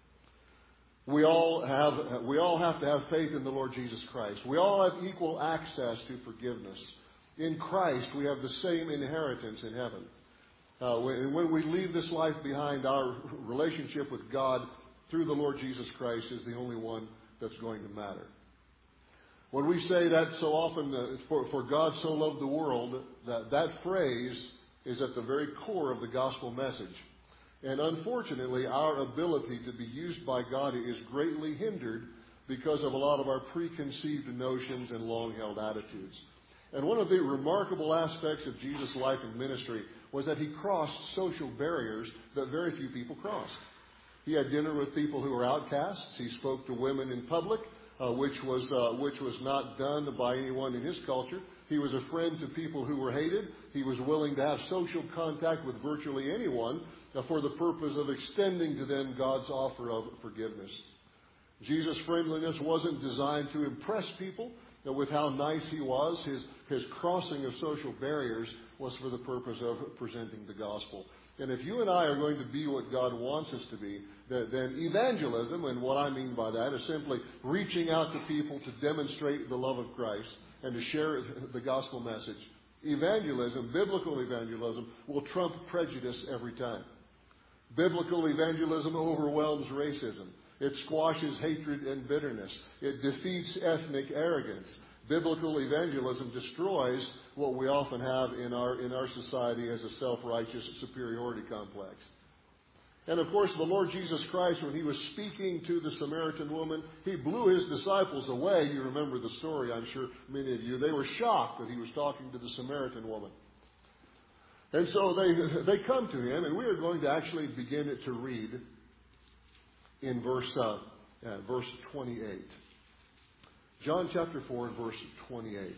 We all have we all have to have faith in the Lord Jesus Christ. We all have equal access to forgiveness. In Christ, we have the same inheritance in heaven. Uh, when, when we leave this life behind, our relationship with God through the Lord Jesus Christ is the only one that's going to matter. When we say that so often, uh, for, for God so loved the world, that, that phrase is at the very core of the gospel message. And unfortunately, our ability to be used by God is greatly hindered because of a lot of our preconceived notions and long-held attitudes. And one of the remarkable aspects of Jesus' life and ministry was that he crossed social barriers that very few people crossed. He had dinner with people who were outcasts. He spoke to women in public, uh, which was uh, which was not done by anyone in his culture. He was a friend to people who were hated. He was willing to have social contact with virtually anyone uh, for the purpose of extending to them God's offer of forgiveness. Jesus' friendliness wasn't designed to impress people uh, with how nice he was. His, his crossing of social barriers was for the purpose of presenting the gospel. And if you and I are going to be what God wants us to be, then evangelism, and what I mean by that is simply reaching out to people to demonstrate the love of Christ and to share the gospel message. Evangelism, biblical evangelism, will trump prejudice every time. Biblical evangelism overwhelms racism. It squashes hatred and bitterness. It defeats ethnic arrogance. Biblical evangelism destroys what we often have in our in our society as a self-righteous superiority complex. And of course, the Lord Jesus Christ, when he was speaking to the Samaritan woman, he blew his disciples away. You remember the story, I'm sure many of you. They were shocked that he was talking to the Samaritan woman. And so they they come to him, and we are going to actually begin to read in verse uh, uh, verse twenty-eight. John chapter four, verse twenty-eight.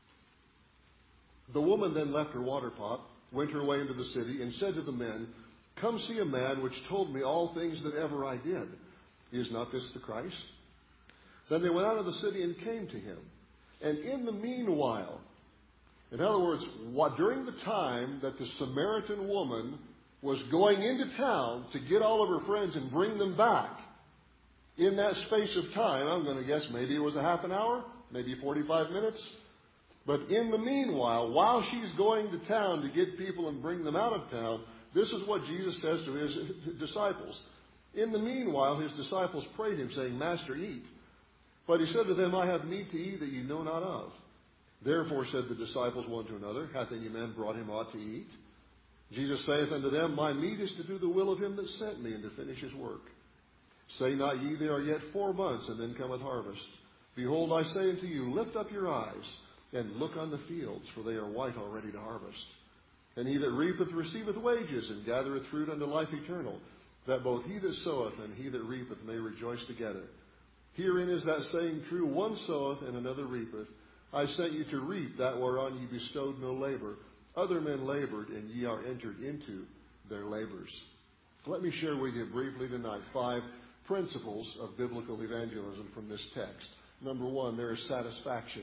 The woman then left her water pot, went her way into the city, and said to the men, Come see a man which told me all things that ever I did. Is not this the Christ? Then they went out of the city and came to him. And in the meanwhile, in other words, what, during the time that the Samaritan woman was going into town to get all of her friends and bring them back, in that space of time, I'm going to guess maybe it was a half an hour, maybe forty-five minutes. But in the meanwhile, while she's going to town to get people and bring them out of town, this is what Jesus says to his disciples. In the meanwhile, his disciples prayed him, saying, Master, eat. But he said to them, I have meat to eat that you know not of. Therefore said the disciples one to another, Hath any man brought him aught to eat? Jesus saith unto them, My meat is to do the will of him that sent me, and to finish his work. Say not ye, there are yet four months, and then cometh harvest. Behold, I say unto you, lift up your eyes, and look on the fields, for they are white already to harvest. And he that reapeth receiveth wages, and gathereth fruit unto life eternal, that both he that soweth and he that reapeth may rejoice together. Herein is that saying true, one soweth and another reapeth. I sent you to reap that whereon ye bestowed no labor. Other men labored, and ye are entered into their labors. Let me share with you briefly tonight five principles of biblical evangelism from this text. Number one, there is satisfaction.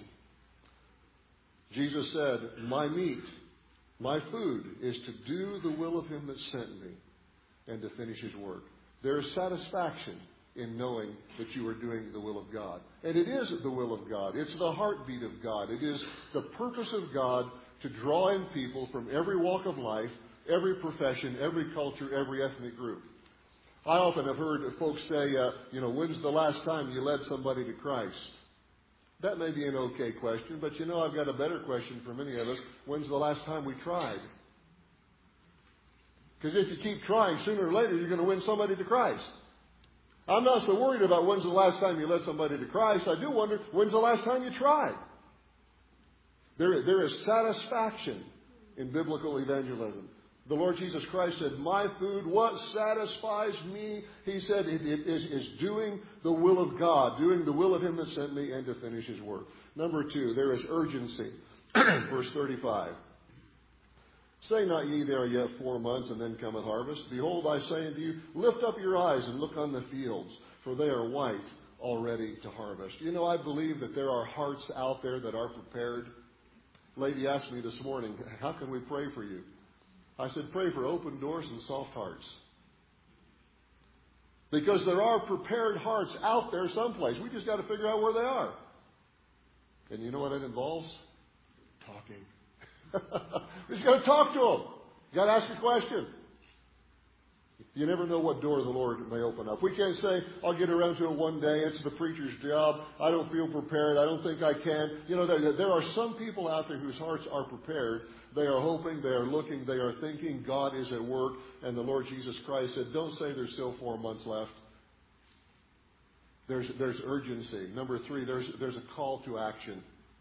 Jesus said, My meat, my food, is to do the will of him that sent me and to finish his work. There is satisfaction in knowing that you are doing the will of God. And it is the will of God. It's the heartbeat of God. It is the purpose of God to draw in people from every walk of life, every profession, every culture, every ethnic group. I often have heard folks say, uh, you know, when's the last time you led somebody to Christ? That may be an okay question, but you know, I've got a better question for many of us. When's the last time we tried? Because if you keep trying, sooner or later you're going to win somebody to Christ. I'm not so worried about when's the last time you led somebody to Christ. I do wonder, when's the last time you tried? There, there is satisfaction in biblical evangelism. The Lord Jesus Christ said, My food, what satisfies me? He said, it, it is, is doing the will of God, doing the will of him that sent me, and to finish his work. Number two, there is urgency. Verse thirty-five. Say not ye, there are yet four months, and then cometh harvest. Behold, I say unto you, lift up your eyes and look on the fields, for they are white already to harvest. You know, I believe that there are hearts out there that are prepared. Lady asked me this morning, how can we pray for you? I said, pray for open doors and soft hearts. Because there are prepared hearts out there someplace. We just got to figure out where they are. And you know what it involves? Talking. We just got to talk to them. You got to ask a question. You never know what door the Lord may open up. We can't say, I'll get around to it one day. It's the preacher's job. I don't feel prepared. I don't think I can. You know, there, there are some people out there whose hearts are prepared. They are hoping, they are looking, they are thinking God is at work. And the Lord Jesus Christ said, don't say there's still four months left. There's, there's urgency. Number three, there's, there's a call to action.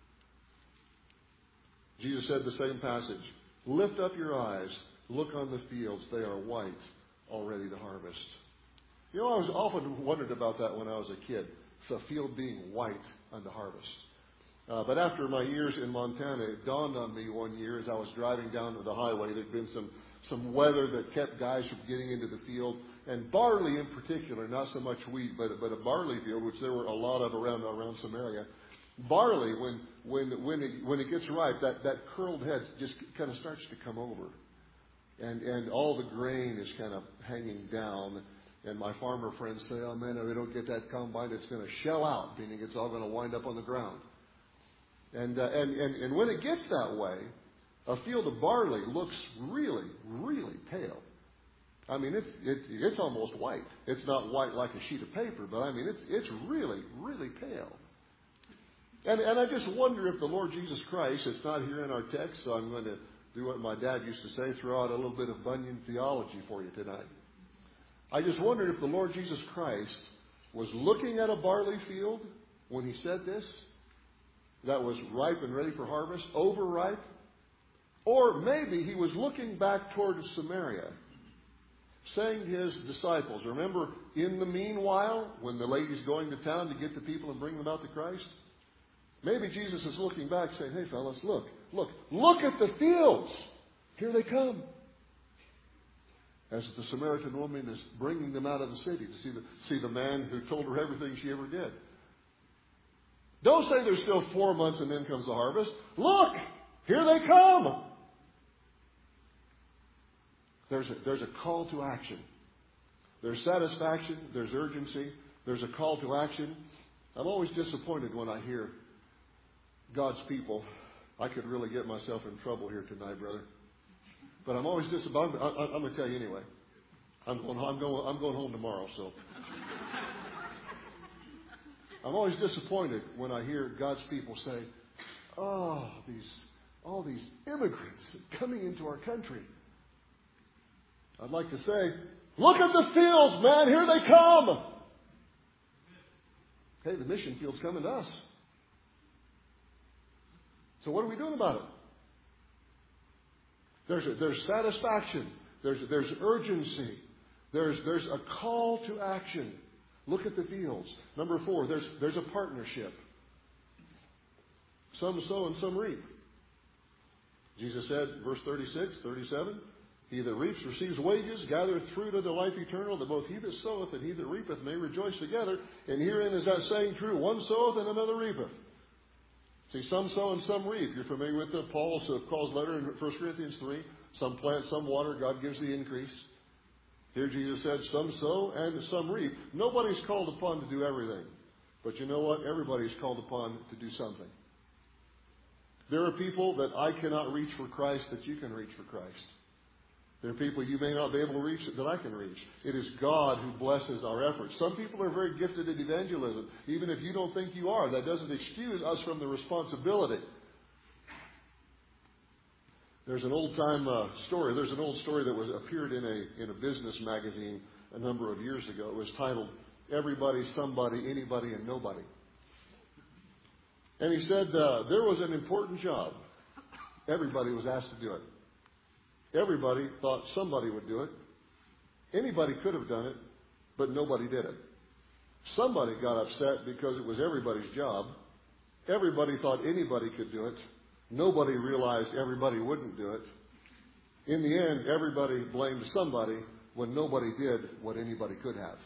Jesus said the same passage. Lift up your eyes. Look on the fields. They are white, already to harvest. You know, I was often wondered about that when I was a kid. The field being white unto harvest. Uh, but after my years in Montana, it dawned on me one year as I was driving down to the highway. There'd been some, some weather that kept guys from getting into the field. And barley in particular, not so much wheat, but, but a barley field, which there were a lot of around, around Samaria. Barley, when, when, when, it, when it gets ripe, that, that curled head just kind of starts to come over. And, and all the grain is kind of hanging down. And my farmer friends say, oh man, if we don't get that combine, it's going to shell out, meaning it's all going to wind up on the ground. And, uh, and, and, and when it gets that way, a field of barley looks really, really pale. I mean, it's, it, it's almost white. It's not white like a sheet of paper, but I mean, it's, it's really, really pale. And, and I just wonder if the Lord Jesus Christ, it's not here in our text, so I'm going to do what my dad used to say, throw out a little bit of Bunyan theology for you tonight. I just wondered if the Lord Jesus Christ was looking at a barley field when he said this, that was ripe and ready for harvest, overripe, or maybe he was looking back toward Samaria, saying to his disciples, remember, in the meanwhile, when the lady's going to town to get the people and bring them out to Christ, maybe Jesus is looking back saying, hey fellas, look, look, look at the fields. Here they come. as the Samaritan woman is bringing them out of the city to see the, see the man who told her everything she ever did. Don't say there's still four months and then comes the harvest. Look, here they come. There's a, there's a call to action. There's satisfaction. There's urgency. There's a call to action. I'm always disappointed when I hear God's people. I could really get myself in trouble here tonight, brother. But I'm always disappointed. I'm, I'm going to tell you anyway. I'm going, I'm going, I'm going home tomorrow, so. I'm always disappointed when I hear God's people say, oh, these, all these immigrants coming into our country. I'd like to say, look at the fields, man, here they come. Hey, the mission field's coming to us. So what are we doing about it? There's, a, there's satisfaction. There's, there's urgency. There's, there's a call to action. Look at the fields. Number four, there's, there's a partnership. Some sow and some reap. Jesus said, verse thirty-six, thirty-seven, he that reaps receives wages, gathereth fruit unto life eternal, that both he that soweth and he that reapeth may rejoice together. And herein is that saying true, one soweth and another reapeth. See, some sow and some reap. You're familiar with the Paul's, Paul's letter in First Corinthians three. Some plant, some water, God gives the increase. Here Jesus said, some sow and some reap. Nobody's called upon to do everything. But you know what? Everybody's called upon to do something. There are people that I cannot reach for Christ that you can reach for Christ. There are people you may not be able to reach that I can reach. It is God who blesses our efforts. Some people are very gifted at evangelism. Even if you don't think you are, that doesn't excuse us from the responsibility. There's an old-time uh, story. There's an old story that was appeared in a in a business magazine a number of years ago. It was titled, Everybody, Somebody, Anybody, and Nobody. And he said uh, there was an important job. Everybody was asked to do it. Everybody thought somebody would do it. Anybody could have done it, but nobody did it. Somebody got upset because it was everybody's job. Everybody thought anybody could do it. Nobody realized everybody wouldn't do it. In the end, everybody blamed somebody when nobody did what anybody could have.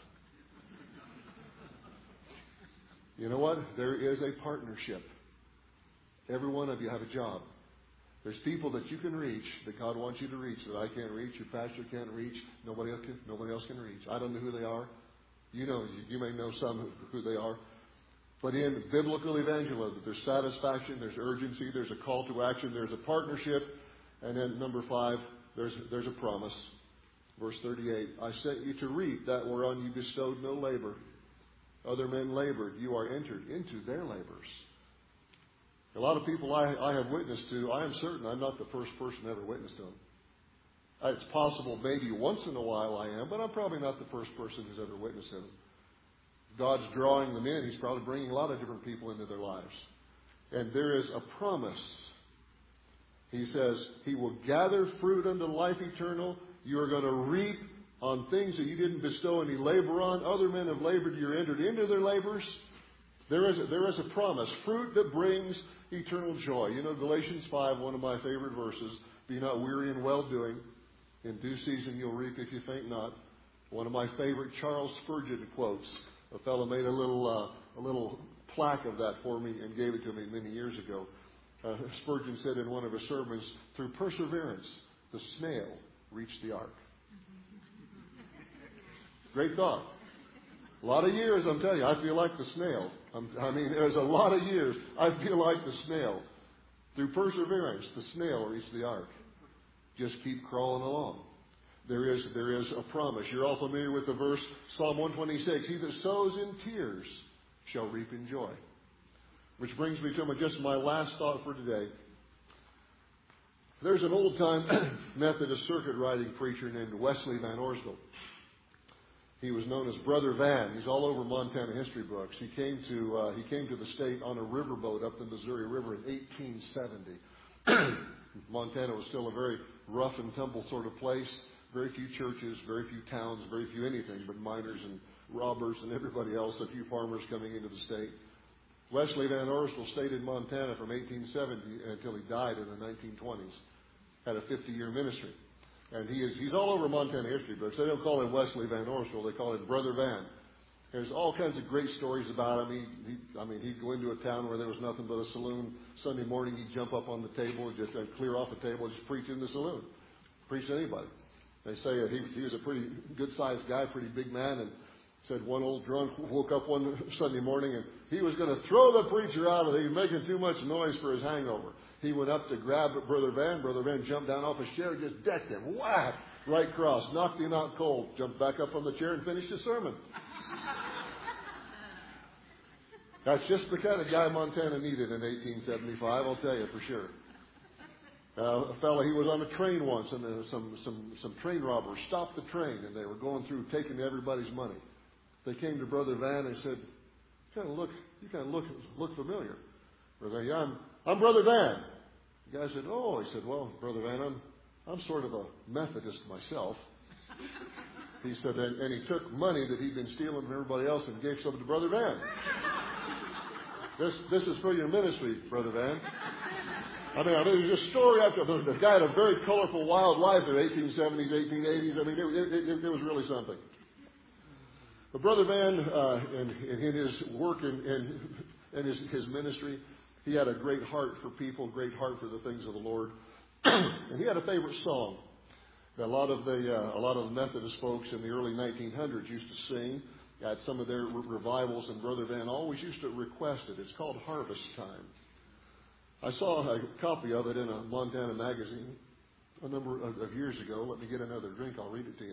You know what? There is a partnership. Every one of you have a job. There's people that you can reach, that God wants you to reach, that I can't reach, your pastor can't reach, nobody else can, nobody else can reach. I don't know who they are. You know, you, you may know some who they are. But in biblical evangelism, there's satisfaction, there's urgency, there's a call to action, there's a partnership. And then number five, there's, there's a promise. Verse thirty-eight, I sent you to reap that whereon you bestowed no labor. Other men labored, you are entered into their labors. A lot of people I, I have witnessed to, I am certain I'm not the first person ever witnessed to them. It's possible maybe once in a while I am, but I'm probably not the first person who's ever witnessed to them. God's drawing them in. He's probably bringing a lot of different people into their lives. And there is a promise. He says, He will gather fruit unto life eternal. You are going to reap on things that you didn't bestow any labor on. Other men have labored. You're entered into their labors. There is a, there is a promise. Fruit that brings eternal joy. You know, Galatians five, one of my favorite verses. Be not weary in well-doing. In due season you'll reap if you faint not. One of my favorite Charles Spurgeon quotes. A fellow made a little uh, a little plaque of that for me and gave it to me many years ago. Uh, Spurgeon said in one of his sermons, through perseverance, the snail reached the ark. Great thought. A lot of years, I'm telling you, I feel like the snail. I'm, I mean, there's a lot of years. I feel like the snail. Through perseverance, the snail reached the ark. Just keep crawling along. There is, there is a promise. You're all familiar with the verse, Psalm one twenty-six. He that sows in tears shall reap in joy. Which brings me to my, just my last thought for today. There's an old-time Methodist circuit riding preacher named Wesley Van Orsdale. He was known as Brother Van. He's all over Montana history books. He came to uh, he came to the state on a riverboat up the Missouri River in eighteen seventy. Montana was still a very rough and tumble sort of place. Very few churches, very few towns, very few anything but miners and robbers and everybody else, a few farmers coming into the state. Wesley Van Orsdale stayed in Montana from eighteen seventy until he died in the nineteen twenties. Had a fifty-year ministry. And he is, he's all over Montana history books. They don't call him Wesley Van Orstel. They call him Brother Van. There's all kinds of great stories about him. He, he, I mean, he'd go into a town where there was nothing but a saloon. Sunday morning, he'd jump up on the table and just uh, clear off the table and just preach in the saloon. Preach to anybody. They say that he, he was a pretty good-sized guy, pretty big man, and said one old drunk woke up one Sunday morning and he was going to throw the preacher out of it. He was making too much noise for his hangover. He went up to grab Brother Van. Brother Van jumped down off his chair and just decked him. Whack! Right across. Knocked him out cold. Jumped back up from the chair and finished his sermon. That's just the kind of guy Montana needed in eighteen seventy-five, I'll tell you for sure. Uh, a fellow, he was on a train once, and uh, some, some, some train robbers stopped the train, and they were going through taking everybody's money. They came to Brother Van and said, "You kind of look, you kind of look, look familiar." Brother, yeah, I'm, I'm Brother Van. The guy said, "Oh," he said, "Well, Brother Van, I'm, I'm sort of a Methodist myself." He said, and, and he took money that he'd been stealing from everybody else and gave some to Brother Van. This, this is for your ministry, Brother Van. I mean, I mean, there's a story after the guy had a very colorful, wild life in the eighteen seventies, eighteen eighties. I mean, it, it, it, it was really something. But Brother Van, uh, in, in his work and in, in, in his, his ministry, he had a great heart for people, great heart for the things of the Lord, and he had a favorite song that a lot of the uh, a lot of the Methodist folks in the early nineteen hundreds used to sing at some of their re- revivals, and Brother Van always used to request it. It's called Harvest Time. I saw a copy of it in a Montana magazine a number of, of years ago. Let me get another drink. I'll read it to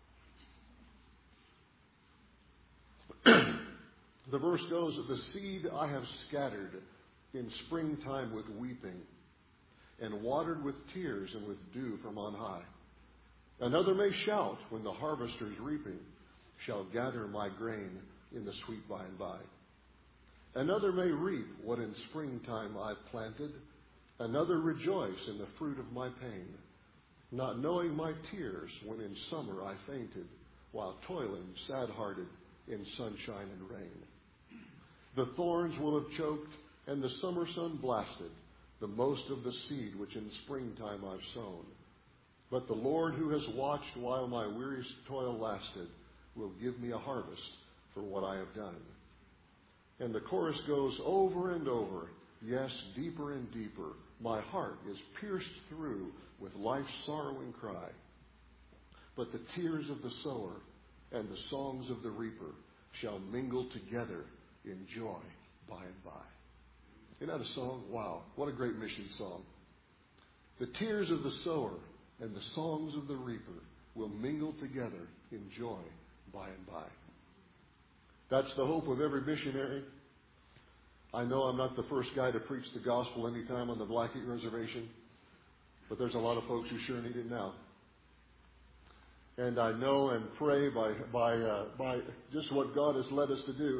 you. The verse goes, "The seed I have scattered in springtime with weeping, and watered with tears and with dew from on high. Another may shout when the harvester's reaping shall gather my grain in the sweet by and by. Another may reap what in springtime I've planted. Another rejoice in the fruit of my pain, not knowing my tears when in summer I fainted, while toiling sad-hearted in sunshine and rain. The thorns will have choked and the summer sun blasted the most of the seed which in springtime I've sown. But the Lord who has watched while my weary toil lasted will give me a harvest for what I have done." And the chorus goes over and over, yes, deeper and deeper. My heart is pierced through with life's sorrowing cry. But the tears of the sower and the songs of the reaper shall mingle together in joy by and by. Isn't that a song? Wow, what a great mission song. The tears of the sower and the songs of the reaper will mingle together in joy by and by. That's the hope of every missionary. I know I'm not the first guy to preach the gospel anytime on the Blackfeet Reservation, but there's a lot of folks who sure need it now. And I know and pray by by uh, by just what God has led us to do,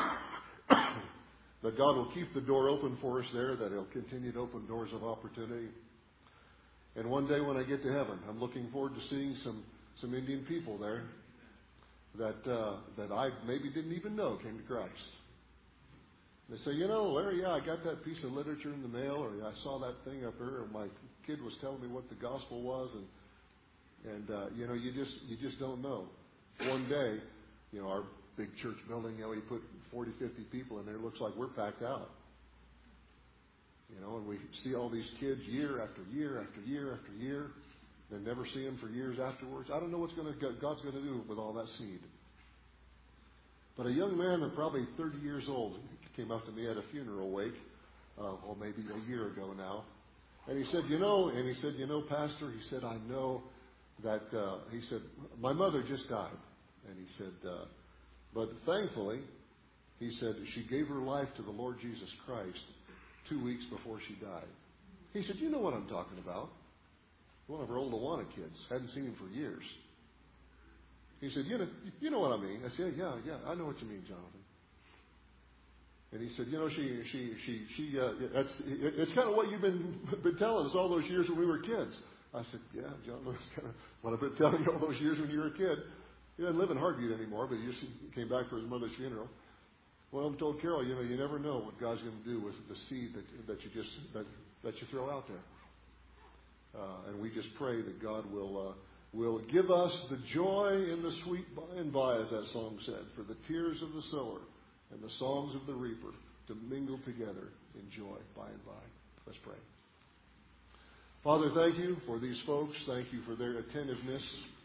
that God will keep the door open for us there, that He'll continue to open doors of opportunity. And one day when I get to heaven, I'm looking forward to seeing some, some Indian people there that uh, that I maybe didn't even know came to Christ. They say, "You know, Larry, yeah, I got that piece of literature in the mail, or I saw that thing up here, or my kid was telling me what the gospel was, and and uh, you know, you just you just don't know." One day, you know, our big church building, you know, we put forty, fifty people in there. It looks like we're packed out. You know, and we see all these kids year after year after year after year. They never see them for years afterwards. I don't know what's going to God's going to do with all that seed. But a young man of probably thirty years old came up to me at a funeral wake, uh, well, maybe a year ago now. And he said, you know, and he said, you know, Pastor, he said, I know that, uh, he said, my mother just died. And he said, uh, but thankfully, he said, she gave her life to the Lord Jesus Christ two weeks before she died. He said, you know what I'm talking about. One of our old Awana kids. Hadn't seen him for years. He said, you know, you know what I mean. I said, yeah, yeah, I know what you mean, Jonathan. And he said, you know, she, she, she, she, uh, that's, it, it's kind of what you've been, been telling us all those years when we were kids. I said, yeah, John, that's kind of what I've been telling you all those years when you were a kid. He doesn't live in Heartbeat anymore, but he just came back for his mother's funeral. Well, I told Carol, you know, you never know what God's going to do with the seed that, that you just, that, that you throw out there. Uh, and we just pray that God will uh, will give us the joy in the sweet by and by, as that song said, for the tears of the sower and the songs of the reaper to mingle together in joy by and by. Let's pray. Father, thank you for these folks. Thank you for their attentiveness.